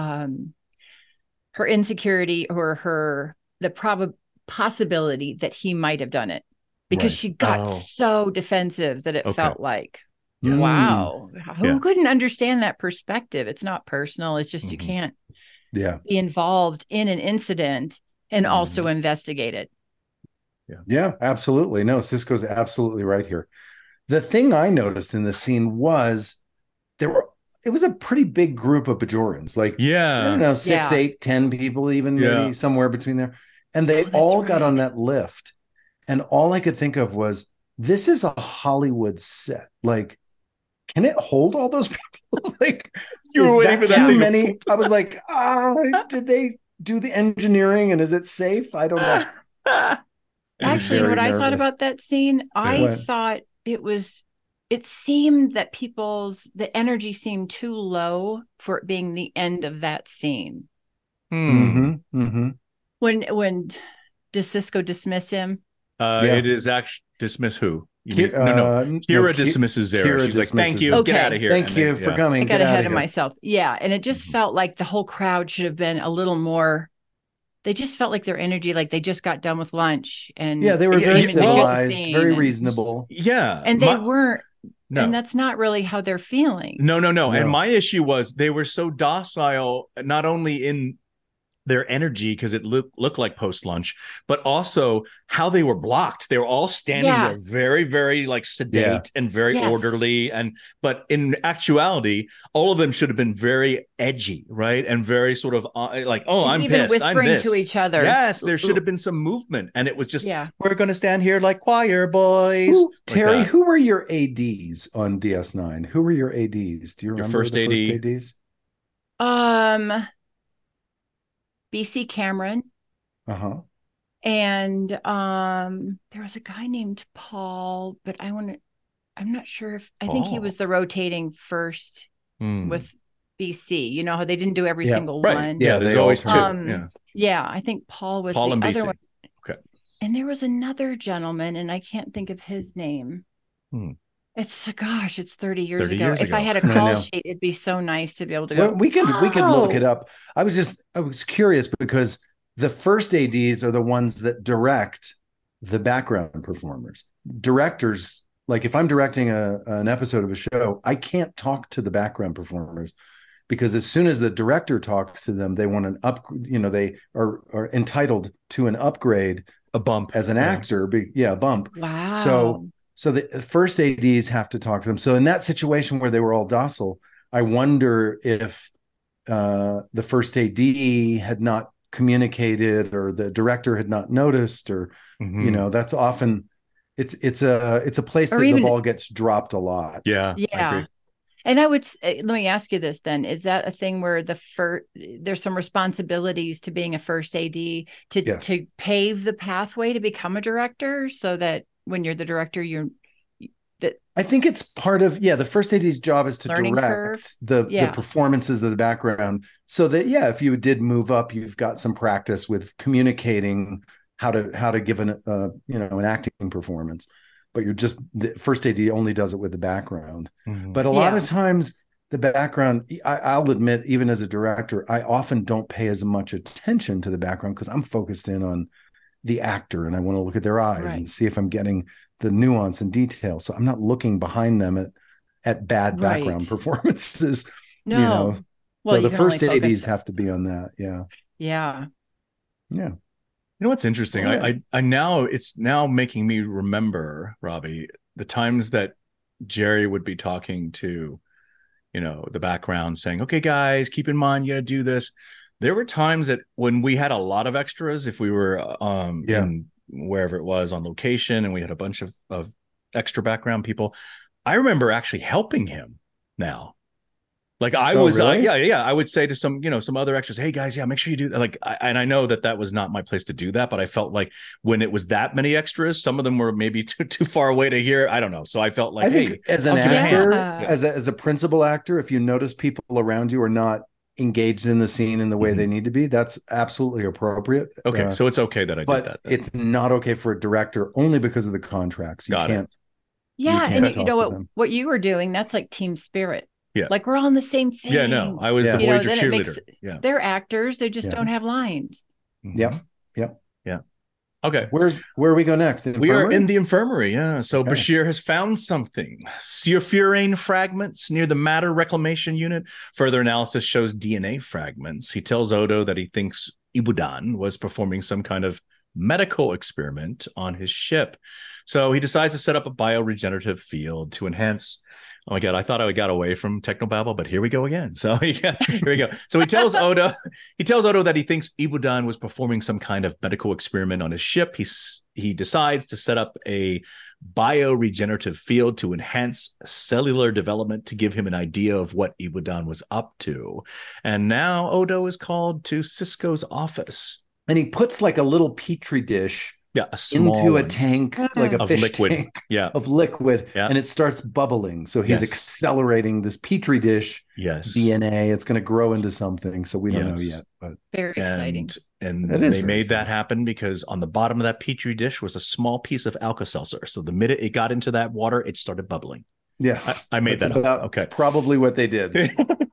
um her insecurity or her the prob possibility that he might have done it because Right. she got Oh. so defensive that it Okay. felt like Yeah. wow, who Yeah. couldn't understand that perspective? It's not personal. It's just you Mhm. can't Yeah. be involved in an incident and also Mhm. investigate it. Yeah, absolutely. No, Cisco's absolutely right here. The thing I noticed in the scene was there were it was a pretty big group of Bajorans, like Yeah. I don't know, six, Yeah. eight, ten people, even Yeah. maybe somewhere between there. And they Oh, that's all got right. on that lift. And all I could think of was, this is a Hollywood set. Like, can it hold all those people? Like, You were is waiting that for that too thing to- many? I was like, ah, did they do the engineering and is it safe? I don't know. I was Actually, very what I thought nervous. about that scene, I What? thought it was, it seemed that people's, the energy seemed too low for it being the end of that scene. Hmm. Mm-hmm, mm-hmm. When, when does Cisco dismiss him? Uh, Yeah. It is actually dismiss who? You Ki- mean, no, no. uh, Kira no, Ki- dismisses Zara. Kira She's like, "Thank dismisses you, them. get Okay. out of here." Thank And you then- for yeah. coming. I got Get out ahead of here. myself. Yeah. And it just Mhm. felt like the whole crowd should have been a little more, they just felt like their energy, like they just got done with lunch. And Yeah, they were Yeah, very yeah, well- civilized, scene very and- reasonable. Yeah, And they my- weren't, no. and that's not really how they're feeling. No, no, no, And No. my issue was they were so docile, not only in their energy, because it looked looked like post lunch, but also how they were blocked. They were all standing Yeah. there, very, very like sedate Yeah. and very Yes. orderly. And but in actuality, all of them should have been very edgy, right? And very sort of uh, like, oh, And I'm even pissed. I'm whispering this. to each other. Yes, there should have been some movement, and it was just Yeah. we're going to stand here like choir boys. Who, Like Terry, that. who were your A Ds on D S nine? Who were your A Ds? Do you remember first the A D? first A Ds? Um, B C Cameron, Uh-huh. and um, there was a guy named Paul, but I want to. I'm not sure if I think he Paul. was the rotating first Hmm. with B C. You know how they didn't do every Yeah, single right. one. Yeah, Yeah, there's they always two. alternate. Um, yeah. Yeah, I think Paul was Paul the and B other C. one. Okay. And there was another gentleman, and I can't think of his name. Hmm. It's gosh, it's thirty years thirty ago. years If I ago. had a I call know. sheet, it'd be so nice to be able to go. Well, we could we could look "Oh!" it up. I was just I was curious because the first A Ds are the ones that direct the background performers. Directors, like if I'm directing a an episode of a show, I can't talk to the background performers because as soon as the director talks to them, they want an up, you know, they are are entitled to an upgrade A bump as an Yeah. actor, be, yeah, bump. Wow. So so the first A Ds have to talk to them. So in that situation where they were all docile, I wonder if uh, the first A D had not communicated or the director had not noticed, or Mhm. you know, that's often it's it's a it's a place Or that even- the ball gets dropped a lot. Yeah. I Yeah. agree. And I would s- uh, let me ask you this then: is that a thing where the first there's some responsibilities to being a first A D to Yes. to pave the pathway to become a director, so that when you're the director, you're I think it's part of yeah. The first A D's job is to Learning direct curve. the Yeah. the performances of the background, so that yeah, if you did move up, you've got some practice with communicating how to how to give an uh, you know an acting performance. But you're just the first A D only does it with the background. Mhm. But a lot Yeah. of times, the background, I, I'll admit, even as a director, I often don't pay as much attention to the background because I'm focused in on the actor and I want to look at their eyes Right. and see if I'm getting the nuance and detail. So I'm not looking behind them at at bad background Right. performances. no. You know, well, so you the can only first A Ds focus- have to be on that. Yeah, Yeah. yeah. You know what's interesting? Oh, yeah. I, I I now it's now making me remember, Robbie, the times that Jerry would be talking to, you know, the background saying, okay, guys, keep in mind, you got to do this. There were times that when we had a lot of extras, if we were um Yeah. in wherever it was on location and we had a bunch of, of extra background people, I remember actually helping him now. Like I Oh, was, uh, really? yeah, yeah. I would say to some, you know, some other extras, "Hey guys, yeah, make sure you do that." Like, I, and I know that that was not my place to do that, but I felt like when it was that many extras, some of them were maybe too too far away to hear. I don't know. So I felt like, I think hey, as an I'll give a hand. actor, Yeah. as a, as a principal actor, if you notice people around you are not engaged in the scene in the way Mhm. they need to be, that's absolutely appropriate. okay, Uh, so it's okay that I did but that. then. it's not okay for a director only because of the contracts. You Got it. can't. Yeah. can't And you, you talk know to what, them. what you were doing, that's like team spirit. Yeah. Like we're all in the same thing. yeah, no, I was Yeah. the You know, Voyager then it makes- cheerleader. Yeah. They're actors. They just Yeah. don't have lines. Mhm. Yep. Yep. Yeah. Okay. Where's where we go next? We are Infirmary? in the infirmary, yeah. So Okay. Bashir has found something. Sulfurane fragments near the matter reclamation unit. Further analysis shows D N A fragments. He tells Odo that he thinks Ibudan was performing some kind of medical experiment on his ship. So he decides to set up a bioregenerative field to enhance. Oh my God, I thought I got away from technobabble, but here we go again. So yeah, here we go. So he tells Odo, he tells Odo that he thinks Ibudan was performing some kind of medical experiment on his ship. He's, he decides to set up a bioregenerative field to enhance cellular development to give him an idea of what Ibudan was up to. And now Odo is called to Sisko's office. And he puts like a little petri dish Yeah, a small into a one tank, like a of fish liquid. tank Yeah. of liquid, Yeah. and it starts bubbling. So he's Yes. accelerating this petri dish Yes. D N A. It's going to grow into something. So we don't know Yes. yet. But Very exciting. And, and That is they very made exciting. that happen because on the bottom of that petri dish was a small piece of Alka-Seltzer. So the minute it got into that water, it started bubbling. yes, I- I made That's that up. about Okay. probably what they did.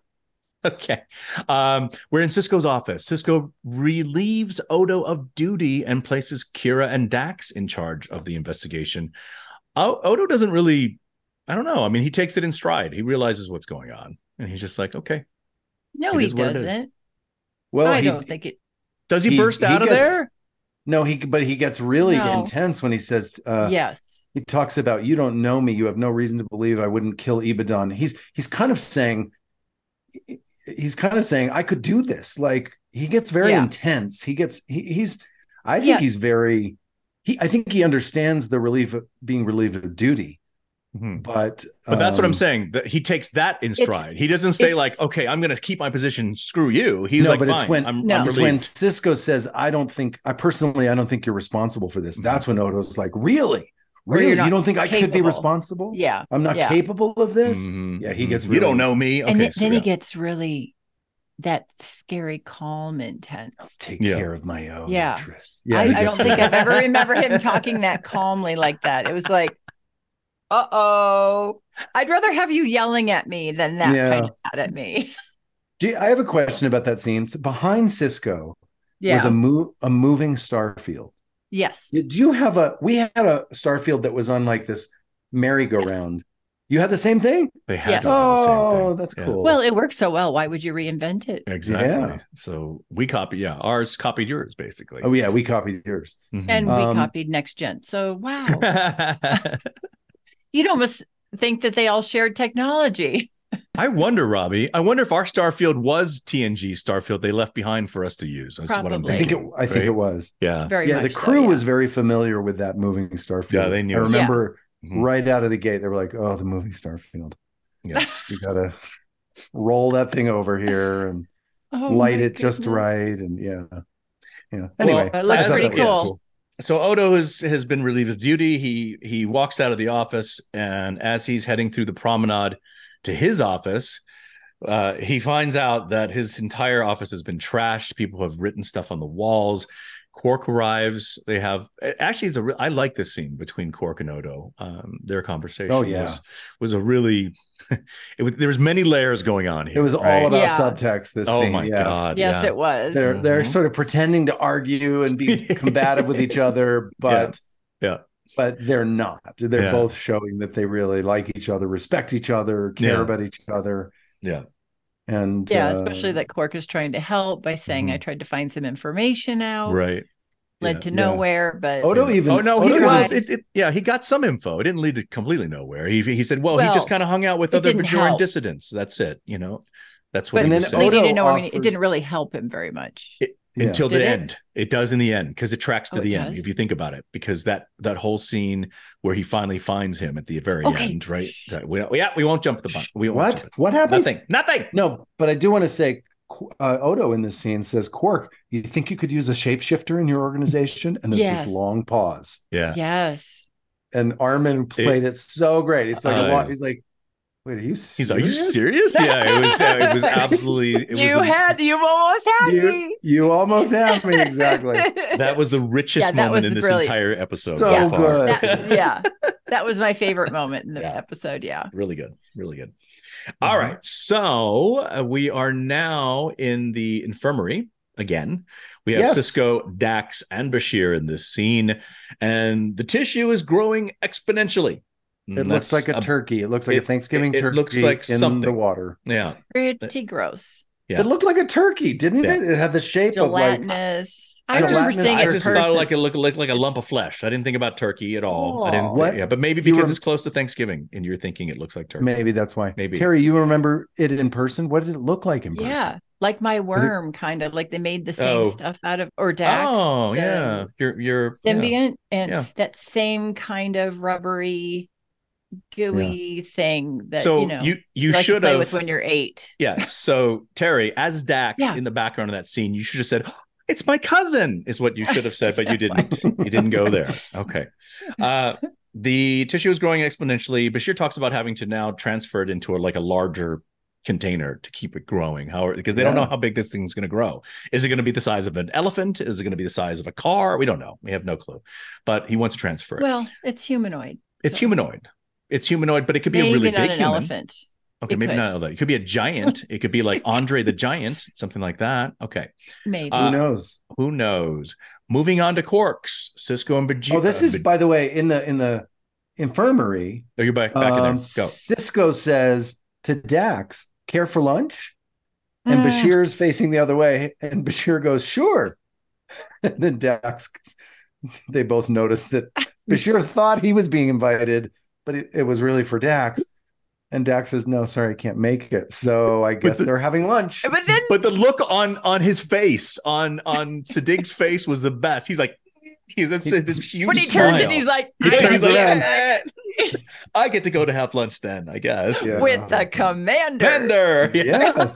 Okay. Um, we're in Sisko's office. Sisko relieves Odo of duty and places Kira and Dax in charge of the investigation. O- Odo doesn't really, I don't know. I mean, he takes it in stride. He realizes what's going on. And he's just like, okay. No, It he is what it is. doesn't. Well, I he, don't think it. Does he, He- burst he out of gets- there? no, he but he gets really No. intense when he says, uh, yes. he talks about, you don't know me. You have no reason to believe I wouldn't kill Ibadan. He's he's kind of saying, he's kind of saying, I could do this. Like he gets very Yeah. intense. He gets he, he's I think Yeah. he's very he I think he understands the relief of being relieved of duty. Mhm. But But that's what I'm um, saying. That he takes that in stride. He doesn't say it's- like, "Okay, I'm going to keep my position. Screw you." He's no, like, but "Fine, it's when I'm, No. I'm it's when relieved." Cisco says, I don't think I personally I don't think you're responsible for this. Mhm. That's when Odo's like, really? Or Really? you're not You don't think I could be capable. responsible? Yeah. I'm not Yeah. capable of this. Mhm, Yeah, he mhm. gets You really- don't know me. Okay, and then, so then yeah. he gets really that scary, calm, intense. Take Yeah. care of my own Yeah. interests. I, he I gets don't think really- I've ever remember him talking that calmly like that. It was like, uh oh. I'd rather have you yelling at me than that Yeah. kind of mad at me. Do you- I have a question about that scene. So behind Cisco Yeah. was a move a moving starfield. yes. Did you have a we had a starfield that was on like this merry-go-round? You had the same thing? They had Yes. to have the same Oh, thing. that's Yeah. cool. Well, it works so well. Why would you reinvent it? Exactly. Yeah. So we copy, yeah, ours copied yours basically. oh yeah, we copied yours. Mhm. And we Um, copied Next Gen. So, wow. You'd almost think that they all shared technology. I wonder, Robbie. I wonder if our Starfield was T N G Starfield they left behind for us to use. That's what I'm Probably. I think it thinking. I think right? it was. Yeah. Very yeah, much the so, crew yeah. was very familiar with that moving starfield. Yeah, they knew. I remember Mhm. right out of the gate, they were like, "Oh, the moving starfield. Yeah. You gotta roll that thing over here and Oh, light my it just goodness. right." And yeah, yeah. Anyway, it looks I thought pretty that was cool. So Odo has, has been relieved of duty. He he walks out of the office, and as he's heading through the promenade to his office, uh, he finds out that his entire office has been trashed. People have written stuff on the walls. Quark arrives. They have actually it's a re- I like this scene between Quark and Odo. Um, their conversation Oh, yeah. was was a really it was there was many layers going on here. It was right? all about Yeah. subtext. This Oh scene, my yes. God. Yes, yeah. it was. They're they're Mhm. sort of pretending to argue and be combative with each other, but Yeah. but they're not. They're Yeah. both showing that they really like each other, respect each other, care Yeah. about each other, Yeah. and yeah, uh, especially that Quark is trying to help by saying, Mhm. I tried to find some information out, Right. led Yeah. to Yeah. nowhere, but Odo even. Oh no, he Odo well, was- it, it, yeah, he got some info. It didn't lead to completely nowhere. He he said, well, he Well, just kind of hung out with it other didn't Bajoran help. dissidents. That's it. You know, that's what but he And was then saying. leading Odo to nowhere, I mean, it offers- didn't really help him very much. It- Yeah. until Did the it? end. It does in the end because it tracks to Oh, the it end. does? If you think about it, because that that whole scene where he finally finds him at the very Okay. end, right? We, yeah, we won't jump the button. We won't what? jump it. What happens? Nothing. Nothing. No, but I do want to say, uh, Odo in this scene says, "Quark, you think you could use a shapeshifter in your organization?" And there's Yes. this long pause, Yeah. Yes. and Armin played it, so great. It's like Uh, a lot. He's like, "Wait, are you serious? He's like, are you serious? Yeah, it was. Uh, it was absolutely. It was you the- had, you almost had You, me. you almost have me exactly." That was the richest Yeah, that moment was in this brilliant. entire episode. So by far. good. That- yeah. That was my favorite moment in the Yeah. episode. Yeah. Really good. Really good. Mm-hmm. All right. So uh, we are now in the infirmary again. We have Yes. Cisco, Dax, and Bashir in this scene, and the tissue is growing exponentially. It And looks that's like a turkey. It looks like it- a Thanksgiving it- it turkey looks like in something. the water. Yeah. Pretty gross. Yeah. It looked like a turkey, didn't Yeah. it? It had the shape of like Gelatinous. I remember gelatinous seeing I it just turkey. thought like it versus- looked like, like a lump of flesh. I didn't think about turkey at all. I didn't. Oh. What? Yeah, but maybe You because rem- it's close to Thanksgiving and you're thinking it looks like turkey. Maybe that's why. Maybe. Terry, you remember it in person? What did it look like in person? Yeah, like my Was it- worm, kind of like they made the same Oh. stuff out of or Dax. Oh the yeah, you're you're yeah. Symbiont and Yeah. that same kind of rubbery, gooey thing that So you know you you like to should play have with when you're eight. Yes. So Terry, as Dax Yeah. in the background of that scene, you should have said, "It's my cousin," is what you should have said, but you Exactly. didn't. You didn't go there. Okay. Uh, the tissue is growing exponentially. Bashir talks about having to now transfer it into a, like a larger container to keep it growing. How because they don't Yeah. know how big this thing's going to grow. Is it going to be the size of an elephant? Is it going to be the size of a car? We don't know. We have no clue. But he wants to transfer it. Well, it's humanoid. it's so- humanoid. It's humanoid, but it could be Maybe a really not big an human. elephant. Okay, It maybe could. not that. It could be a giant. It could be like Andre the Giant, something like that. Okay, Maybe. Uh, Who knows? who knows? Moving on to Quarks, Cisco and Vegeta. Oh, this is, by the way, in the in the infirmary. Oh, you're back, back in there. Um, Go. Cisco says to Dax, "Care for lunch?" And Ah. Bashir's facing the other way, and Bashir goes, "Sure." And then Dax, they both notice that Bashir thought he was being invited, but it, it was really for Dax. And Dax says, "No, sorry, I can't make it." So I guess the- they're having lunch. But then But the look on on his face, on on Siddiq's face, was the best. He's like, he's this, this huge when he smile. turns and he's like, He Yeah, I- turns he's like, around. "Eh, I get to go to have lunch then, I guess. Yeah. with the commander. Bender. Yeah. Yes.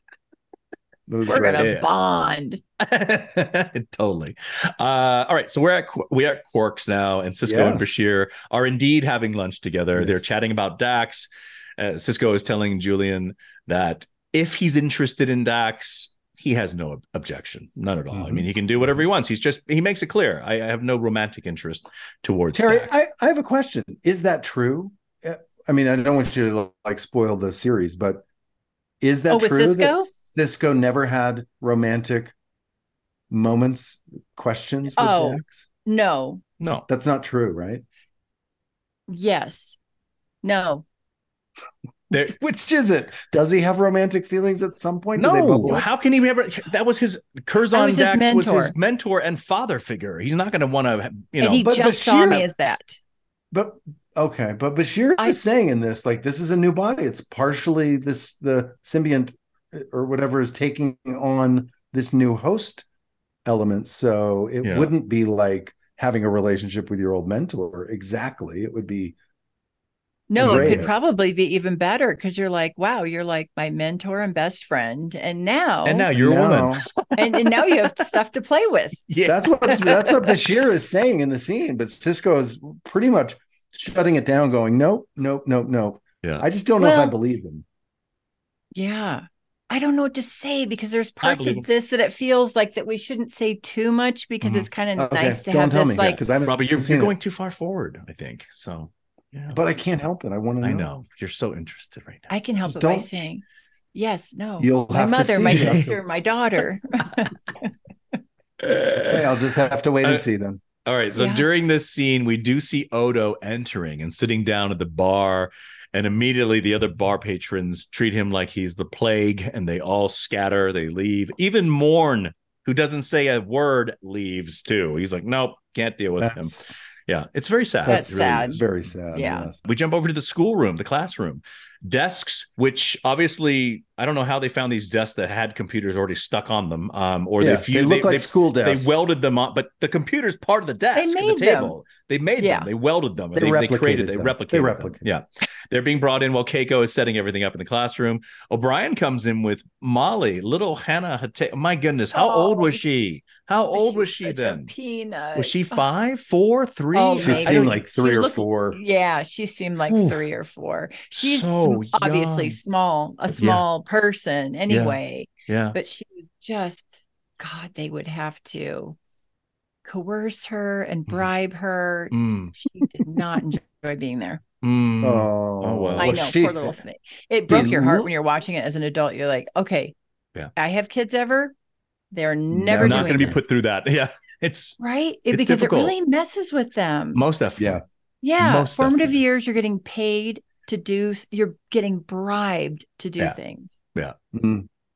That was We're great. gonna Yeah. bond. Totally. Uh, all right, so we're at Qu- we're at Quarks now, and Cisco and Yes. Bashir are indeed having lunch together. Yes. They're chatting about Dax. Uh, Cisco is telling Julian that if he's interested in Dax, he has no ob- objection, none at all. I Mhm. mean, he can do whatever he wants. He's just he makes it clear. I, I have no romantic interest towards Terry, Dax. I, I have a question. Is that true? Uh, I mean, I don't want you to like spoil the series, but is that Oh, with true that Cisco? Cisco never had romantic moments, questions with Oh. Dax? No. no, That's not true, right? Yes. No. there. Which is it? Does he have romantic feelings at some point? Do they No, bubble up? how can he ever? That was his Curzon was his Dax was his mentor. mentor and father figure. He's not going to want to, you know. and he but just saw Bashir- me as that. But okay, but Bashir I- is saying in this, like, this is a new body. It's partially this the symbiont uh, or whatever is taking on this new host element. So it Yeah. wouldn't be like having a relationship with your old mentor exactly. It would be No, it Great. could probably be even better because you're like, wow, you're like my mentor and best friend, and now and now you're a woman. now- and, and now you have stuff to play with. Yeah, That's what that's what Bashir is saying in the scene, but Cisco is pretty much shutting it down, going, nope, nope, nope, nope. Yeah. I just don't know if I Well- believe him. Yeah. I don't know what to say because there's parts believe of him. this that it feels like that we shouldn't say too much because Mhm. it's kind of Okay, nice to don't have tell this me like because I haven't Robbie, you're, seen you're it. going too far forward, I think. So, yeah, But I can't help it. I want to know. I know you're so interested right now. I can help Just it by don't- saying yes, no. You'll my have to mother, see my it. sister, my daughter. Okay, I'll just have to wait Uh, and see then. All right. So Yeah. during this scene, we do see Odo entering and sitting down at the bar. And immediately the other bar patrons treat him like he's the plague and they all scatter. They leave. Even Morn, who doesn't say a word, leaves too. He's like, nope, can't deal with him. That's, Yeah. It's very sad. That's It really sad. is. very sad. Yeah. yes. We jump over to the schoolroom, the classroom. Desks, which obviously, I don't know how they found these desks that had computers already stuck on them. Um, or Yeah, they, they look like school desks. They welded them on, but the computer's part of the desk, and made the them. table. They made Yeah. them. They welded them. They They, they, replicated created. They them. replicated. They them. replicated. Yeah, they're being brought in while Keiko is setting everything up in the classroom. O'Brien comes in with Molly, little Hannah. Hate- My goodness, how Oh. old was she? How old was She's she such a then? Peanut. Was she five, four, three? Oh, She maybe. I seemed don't- like three She or looked- four. Yeah, she seemed like Oof. three or four. She's So sm- obviously young. small, a small person anyway, yeah. but she was just, God, they would have to coerce her and bribe her. Mm, She did not enjoy being there. mm. Oh, Oh, well. I well, know, she- poor little thing. It broke she your heart lo- when you're watching it as an adult. You're like, okay, Yeah. I have kids ever. They're never Never Not doing going to be this. put through that. Yeah, it's right it, it's because difficult. it really messes with them. most definitely. Yeah. Yeah, Most formative definitely. years, you're getting paid to do, you're getting bribed to do Yeah. things. Mm.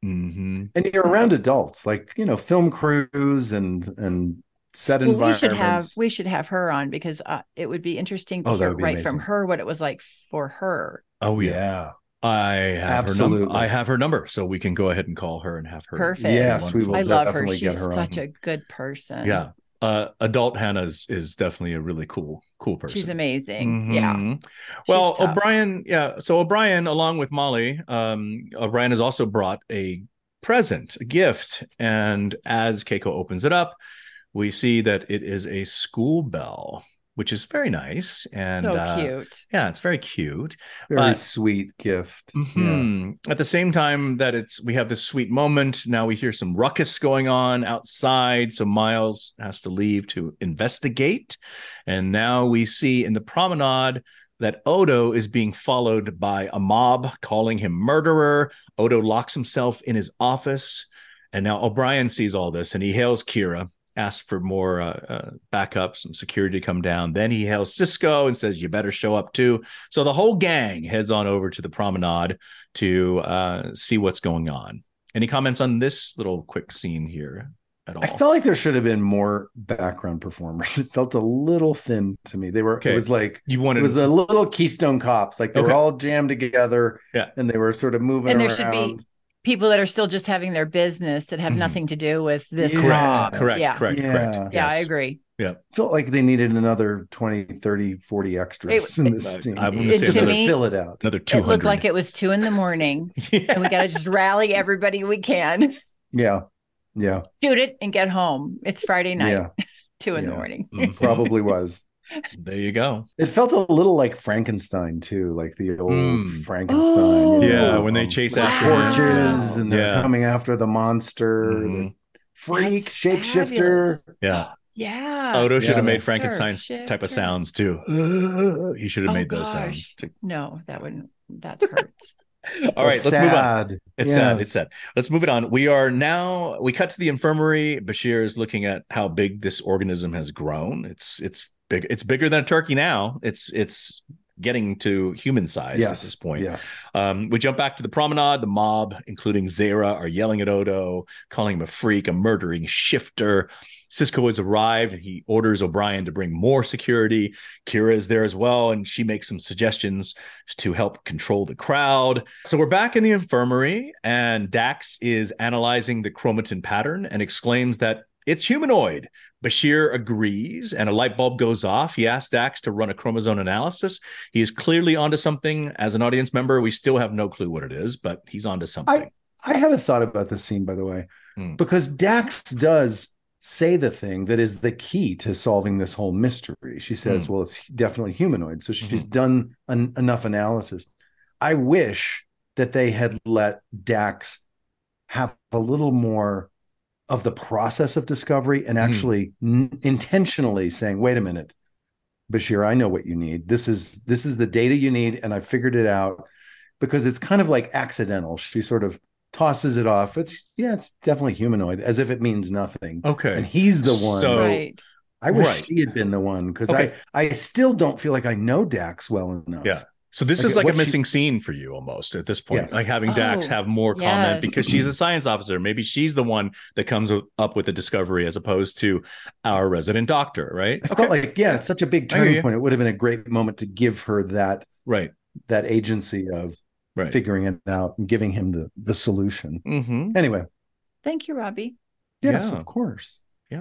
Mm-hmm. And you're around adults, like, you know, film crews and and set Well, we environments. should have we should have her on because uh, it would be interesting to Oh, that hear would be right from amazing. her what it was like for her. Oh yeah. Yeah. I have her Absolutely. number. I have her number, so we can go ahead and call her and have her. Perfect. Yes, we will I love her. definitely She's get her such on. a good person. Yeah. Uh, adult Hannah is, is definitely a really cool, cool person. She's amazing. Mhm. Yeah. Well, She's tough. O'Brien, yeah. So O'Brien, along with Molly, um, O'Brien has also brought a present, a gift. And as Keiko opens it up, we see that it is a school bell, which is very nice. And So uh, cute. yeah, it's very cute. Very But- sweet gift. Yeah. Mhm. At the same time that it's we have this sweet moment, now we hear some ruckus going on outside. So Miles has to leave to investigate. And now we see in the promenade that Odo is being followed by a mob calling him murderer. Odo locks himself in his office. And now O'Brien sees all this and he hails Kira, asks for more uh, uh, backup, some security to come down. Then he hails Cisco and says, you better show up too. So the whole gang heads on over to the promenade to uh, see what's going on. Any comments on this little quick scene here at all? I felt like there should have been more background performers. It felt a little thin to me. They were, Okay. it was like, you wanted it was a little Keystone Cops. Like they Okay. were all jammed together. Yeah. And they were sort of moving And there around. should be people that are still just having their business that have Mhm. nothing to do with this. Yeah. correct, correct, Yeah. correct, Yeah. correct. Yeah, I Yes. agree. Felt like they needed another twenty, thirty, forty extras It- in this it- scene. I want It- to say to just to another, me- fill it out. another two It hundred. looked like it was two in the morning, Yeah. and we got to just rally everybody we can, Yeah. Yeah. shoot it, and get home. It's Friday night, Yeah. two in the Yeah. morning. Mhm. Probably was. There you go. It felt a little like Frankenstein too, like the old Mm. Frankenstein. Oh. you Yeah, know, when they um, chase with after torches him. and they're Yeah. coming after the monster, Mhm. the freak That's shapeshifter. fabulous. Yeah. Yeah. Odo should Yeah, have that- made Frankenstein Sure, type of sure. sounds too. Uh, he should have Oh, made those gosh. sounds. To... No, that wouldn't. That hurts. All right, It's let's move on. sad. It's sad. It's Yes. sad. Let's move it on. We are now. We cut to the infirmary. Bashir is looking at how big this organism has grown. It's it's big. It's bigger than a turkey now. It's it's getting to human size Yes. at this point. Yes. Um, we jump back to the promenade. The mob, including Zara, are yelling at Odo, calling him a freak, a murdering shifter. Cisco has arrived and he orders O'Brien to bring more security. Kira is there as well, and she makes some suggestions to help control the crowd. So we're back in the infirmary, and Dax is analyzing the chromatin pattern and exclaims that it's humanoid. Bashir agrees, and a light bulb goes off. He asks Dax to run a chromosome analysis. He is clearly onto something. As an audience member, we still have no clue what it is, but he's onto something. I had a thought about this scene, by the way, Hmm. because Dax does say the thing that is the key to solving this whole mystery. She says, Hmm. well, it's definitely humanoid. So she's done an, enough analysis. I wish that they had let Dax have a little more of the process of discovery and actually n- intentionally saying, wait a minute, Bashir, I know what you need. This is this is the data you need, and I figured it out, because it's kind of like accidental. She sort of tosses it off. It's yeah, it's definitely humanoid, as if it means nothing. Okay. And he's the one. So- Right. I wish right. she had been the one, because Okay. I I still don't feel like I know Dax well enough. Yeah. So this Like, is like a what she- missing scene for you almost at this point, Yes. like having Dax Oh, have more comment yes. because she's a science officer. Maybe she's the one that comes up with the discovery as opposed to our resident doctor, right? I felt like yeah, it's such a big I hear you. turning point. It would have been a great moment to give her that Right. that agency of Right. figuring it out and giving him the the solution. Mm-hmm. Anyway, Thank you, Robbie. yes, Yeah. of course.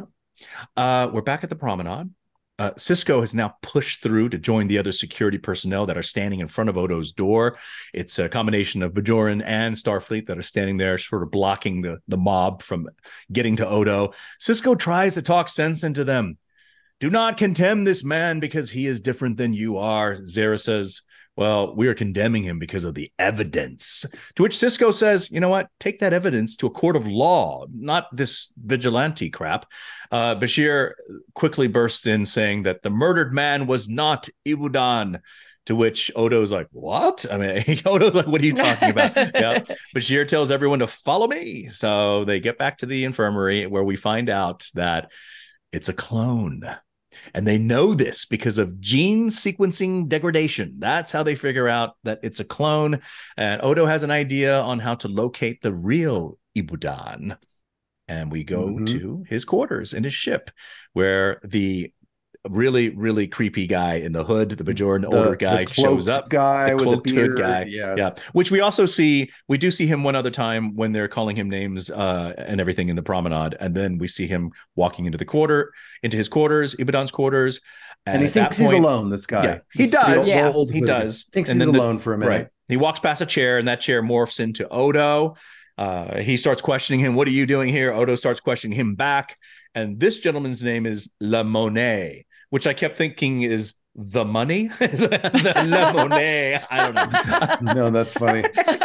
Uh, we're back at the promenade. Uh, Cisco has now pushed through to join the other security personnel that are standing in front of Odo's door. It's a combination of Bajoran and Starfleet that are standing there, sort of blocking the, the mob from getting to Odo. Cisco tries to talk sense into them. Do not condemn this man because he is different than you are. Zara says, well, we are condemning him because of the evidence. To which Cisco says, you know what? Take that evidence to a court of law, not this vigilante crap. Uh, Bashir quickly bursts in saying that the murdered man was not Ibudan. To which Odo's like, what? I mean, Odo's like, what are you talking about? Yeah. Bashir tells everyone to follow me. So they get back to the infirmary where we find out that it's a clone. And they know this because of gene sequencing degradation. That's how they figure out that it's a clone. And Odo has an idea on how to locate the real Ibudan. And we go mm-hmm. to his quarters in his ship, where the really, really creepy guy in the hood, the Bajoran older guy, the shows up. Guy the with the beard guy. Yes. Yeah. Which we also see, we do see him one other time when they're calling him names uh, and everything in the promenade. And then we see him walking into the quarter, into his quarters, Ibudan's quarters. And, and he thinks point, he's alone, this guy. Yeah, he does. Yeah. He does. Thinks and he's alone the, for a minute. Right. He walks past a chair, and that chair morphs into Odo. Uh, he starts questioning him. What are you doing here? Odo starts questioning him back. And this gentleman's name is La Monnaie, which I kept thinking is the money. La Monnaie. I don't know. No, that's funny.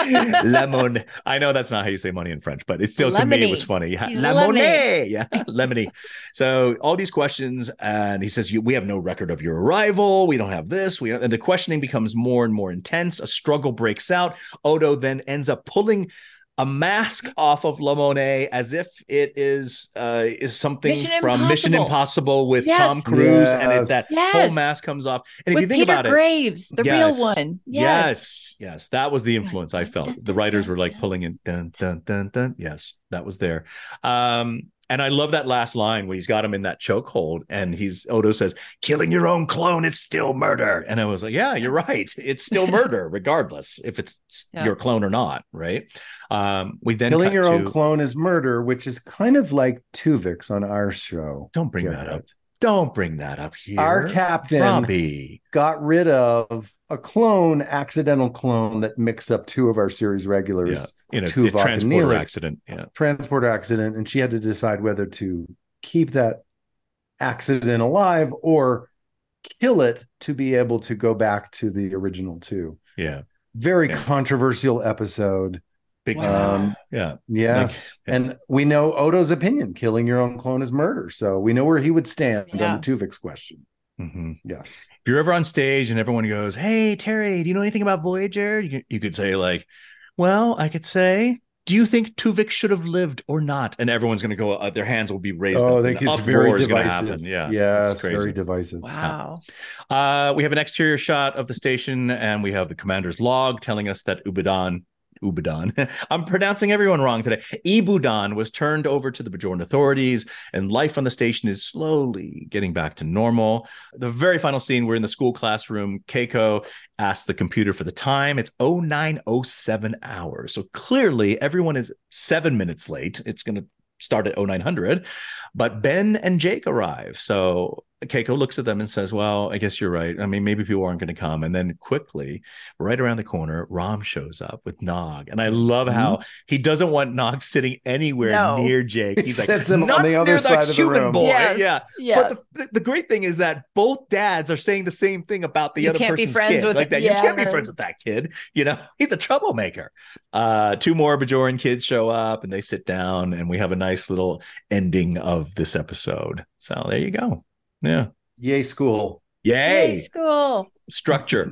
La Monnaie. I know that's not how you say money in French, but it's still, Lemony. to me, it was funny. He's La lemony. Monnaie. Yeah, lemony. So all these questions, and he says, we have no record of your arrival. We don't have this. We don't. And the questioning becomes more and more intense. A struggle breaks out. Odo then ends up pulling a mask off of La Monnaie as if it is uh, is something Mission from Impossible. Mission Impossible with Yes. Tom Cruise, Yes. and it, that Yes. whole mask comes off. And if With you think Peter about Graves, it, the yes, real one. Yes. yes, yes, that was the influence I felt. Dun, The dun, writers dun, were like dun. pulling in, dun dun dun dun. Yes, that was there. Um, and I love that last line where he's got him in that chokehold, and he's Odo says, "Killing your own clone is still murder." And I was like, "Yeah, you're right. It's still murder, regardless if it's yeah. your clone or not." Right. Um, we then killing your to, own clone is murder, which is kind of like Tuvix on our show. Don't bring Garrett. that up. Don't bring that up here. Our captain Robbie got rid of a clone, accidental clone that mixed up two of our series regulars. Yeah. In a, a Tuvok transporter and Neelix. accident. Yeah. Transporter accident. And she had to decide whether to keep that accident alive or kill it to be able to go back to the original two. Yeah. Very yeah. controversial episode. Big time. Um, yeah. Yes. Like, yeah. And we know Odo's opinion, killing your own clone is murder. So we know where he would stand yeah. on the Tuvix question. Mm-hmm. Yes. If you're ever on stage and everyone goes, "Hey, Terry, do you know anything about Voyager?" You, you could say like, "Well, I could say, do you think Tuvix should have lived or not?" And everyone's going to go, uh, their hands will be raised. Oh, up, I think it's very divisive. Yeah. Yes, very divisive. Wow. Uh, we have an exterior shot of the station, and we have the commander's log telling us that Ubadan Ubadan. I'm pronouncing everyone wrong today. Ibudan was turned over to the Bajoran authorities, and life on the station is slowly getting back to normal. The very final scene, we're in the school classroom. Keiko asks the computer for the time. It's oh nine oh seven hours. So clearly everyone is seven minutes late. It's going to start at oh nine hundred, but Ben and Jake arrive. So Keiko looks at them and says, "Well, I guess you're right. I mean, maybe people aren't going to come." And then quickly, right around the corner, Rom shows up with Nog. And I love mm-hmm. how he doesn't want Nog sitting anywhere no. near Jake. He He's like, sets him not on the other near side that of the human room. boy. Yes. Yeah. Yes. But the, the great thing is that both dads are saying the same thing about the You other can't be person's friends kid. with- Like that. yes. You can't be friends with that kid. You know, he's a troublemaker. Uh, two more Bajoran kids show up and they sit down, and we have a nice little ending of this episode. So there you go. Yeah. Yay, school. Yay. Yay, school. Structure.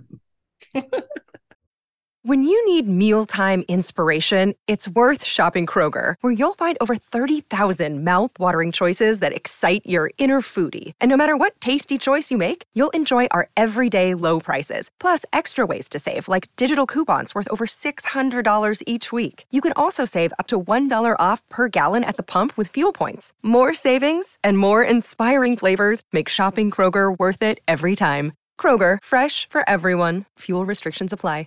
When you need mealtime inspiration, it's worth shopping Kroger, where you'll find over thirty thousand mouth-watering choices that excite your inner foodie. And no matter what tasty choice you make, you'll enjoy our everyday low prices, plus extra ways to save, like digital coupons worth over six hundred dollars each week. You can also save up to one dollar off per gallon at the pump with fuel points. More savings and more inspiring flavors make shopping Kroger worth it every time. Kroger, fresh for everyone. Fuel restrictions apply.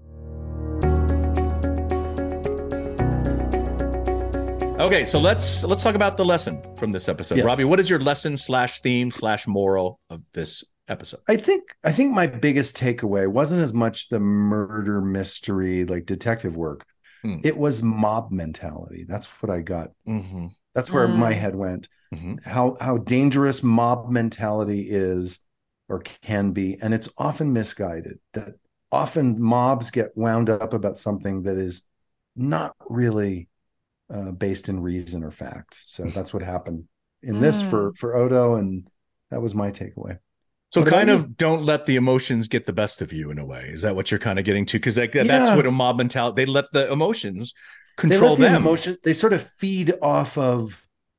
Okay, so let's let's talk about the lesson from this episode. Yes. Robbie, what is your lesson slash theme slash moral of this episode? I think I think my biggest takeaway wasn't as much the murder mystery, like detective work. Hmm. It was mob mentality. That's what I got. Mm-hmm. That's where Mm. my head went. Mm-hmm. How how dangerous mob mentality is or can be, and it's often misguided. That often mobs get wound up about something that is not really uh, based in reason or fact. So that's what happened in this Mm. for for Odo, and that was my takeaway. So What about kind you? of don't let the emotions get the best of you in a way. Is that what you're kind of getting to? Because like, that's Yeah. what a mob mentality, they let the emotions They control let the them. emotion. They sort of feed off of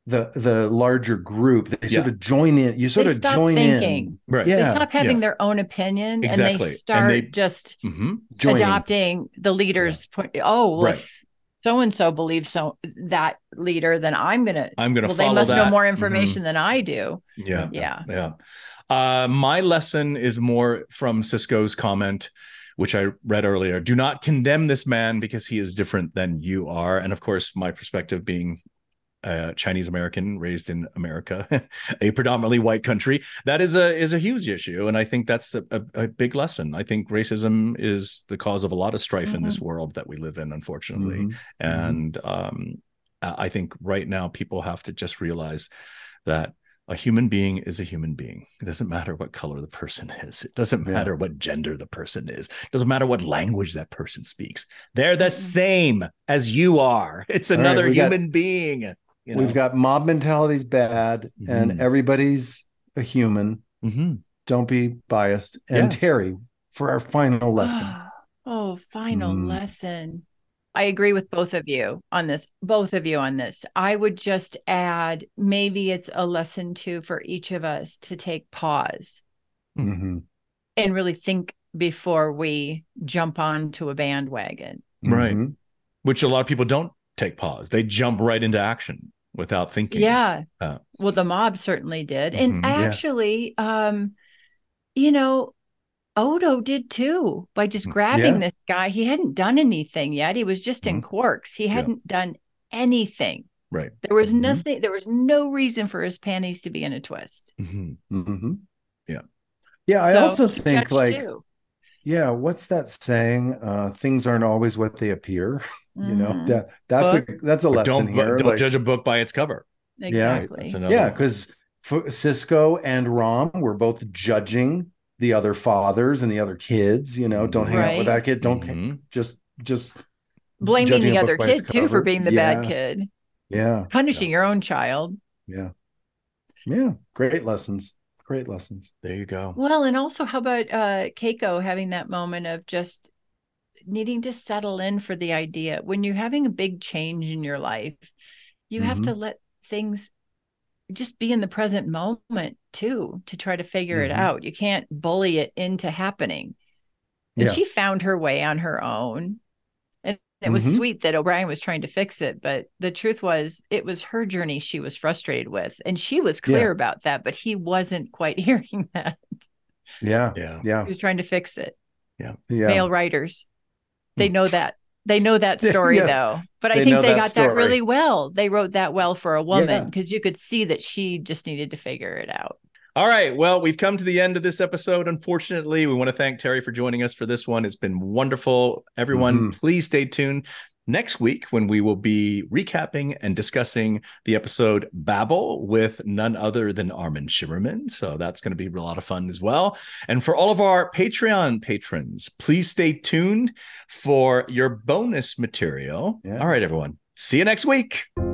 the the larger group. They Yeah. sort of join in. You sort They of stop join thinking. in. Right. Yeah. They stop having yeah. their own opinion Exactly. and they And start they- just Mhm. Joining. adopting the leader's point. Oh, well, Right. if so-and-so believes so that leader, then I'm going to, I'm going to well, follow they must that. Mm-hmm. know more information than I do. Yeah. Yeah. Yeah. Uh, my lesson is more from Cisco's comment, which I read earlier. Do not condemn this man because he is different than you are. And of course, my perspective being uh, Chinese American, raised in America, a predominantly white country, that is a is a huge issue, and I think that's a, a, a big lesson. I think racism is the cause of a lot of strife Mhm. in this world that we live in, unfortunately. Mhm. And um, I think right now people have to just realize that a human being is a human being. It doesn't matter what color the person is. It doesn't Yeah. matter what gender the person is. It doesn't matter what language that person speaks. They're the Mm-mm. same as you are. It's All right, another we got- human being. You know? We've got mob mentality's bad, and Mhm. everybody's a human. Mm-hmm. Don't be biased. And Yeah. Terry, for our final lesson. Oh, final Mm. lesson. I agree with both of you on this, both of you on this. I would just add, maybe it's a lesson too for each of us to take pause Mhm. and really think before we jump onto a bandwagon. Right. Mhm. Which a lot of people don't take pause. They jump right into action without thinking. Yeah. Uh, Well, the mob certainly did. And Mhm. Yeah. actually, um, you know, Odo did too by just grabbing Yeah. this guy. He hadn't done anything yet. He was just in Mhm. Quarks. He Yeah. hadn't done anything. Right. There was Mhm. nothing, there was no reason for his panties to be in a twist. Mhm. Mhm. Yeah. Yeah. I So, also he think judged like, too. yeah, what's that saying? Uh, things aren't always what they appear. You know, Mhm. that that's Book. a that's a But lesson don't here. don't like- judge a book by its cover. Exactly. That's another yeah, one. because Cisco and Rom were both judging the other fathers and the other kids. You know, don't hang out with Right. that kid. Don't Mhm. just just Blaming judging the a book other by its kid too for cover. being the bad Yeah. kid, Yeah, punishing your own child. yeah, yeah. Great lessons. Great lessons. There you go. Well, and also, how about uh, Keiko having that moment of just needing to settle in for the idea when you're having a big change in your life, you have Mhm. to let things just be in the present moment too, to try to figure it Mhm. out. You can't bully it into happening. And Yeah. she found her way on her own. And it was Mhm. sweet that O'Brien was trying to fix it. But the truth was, it was her journey she was frustrated with. And she was clear Yeah. about that, but he wasn't quite hearing that. Yeah, Yeah. yeah, He was trying to fix it. yeah. Male writers, they know that. They know that story Yes, though. But I they think know they that got that story. really well. They wrote that well for a woman Yeah. because you could see that she just needed to figure it out. All right. Well, we've come to the end of this episode. Unfortunately, we want to thank Terry for joining us for this one. It's been wonderful. Everyone, Mhm. please stay tuned next week when we will be recapping and discussing the episode Babel with none other than Armin Shimmerman. So that's going to be a lot of fun as well. And for all of our Patreon patrons, please stay tuned for your bonus material. Yeah. All right, everyone. See you next week.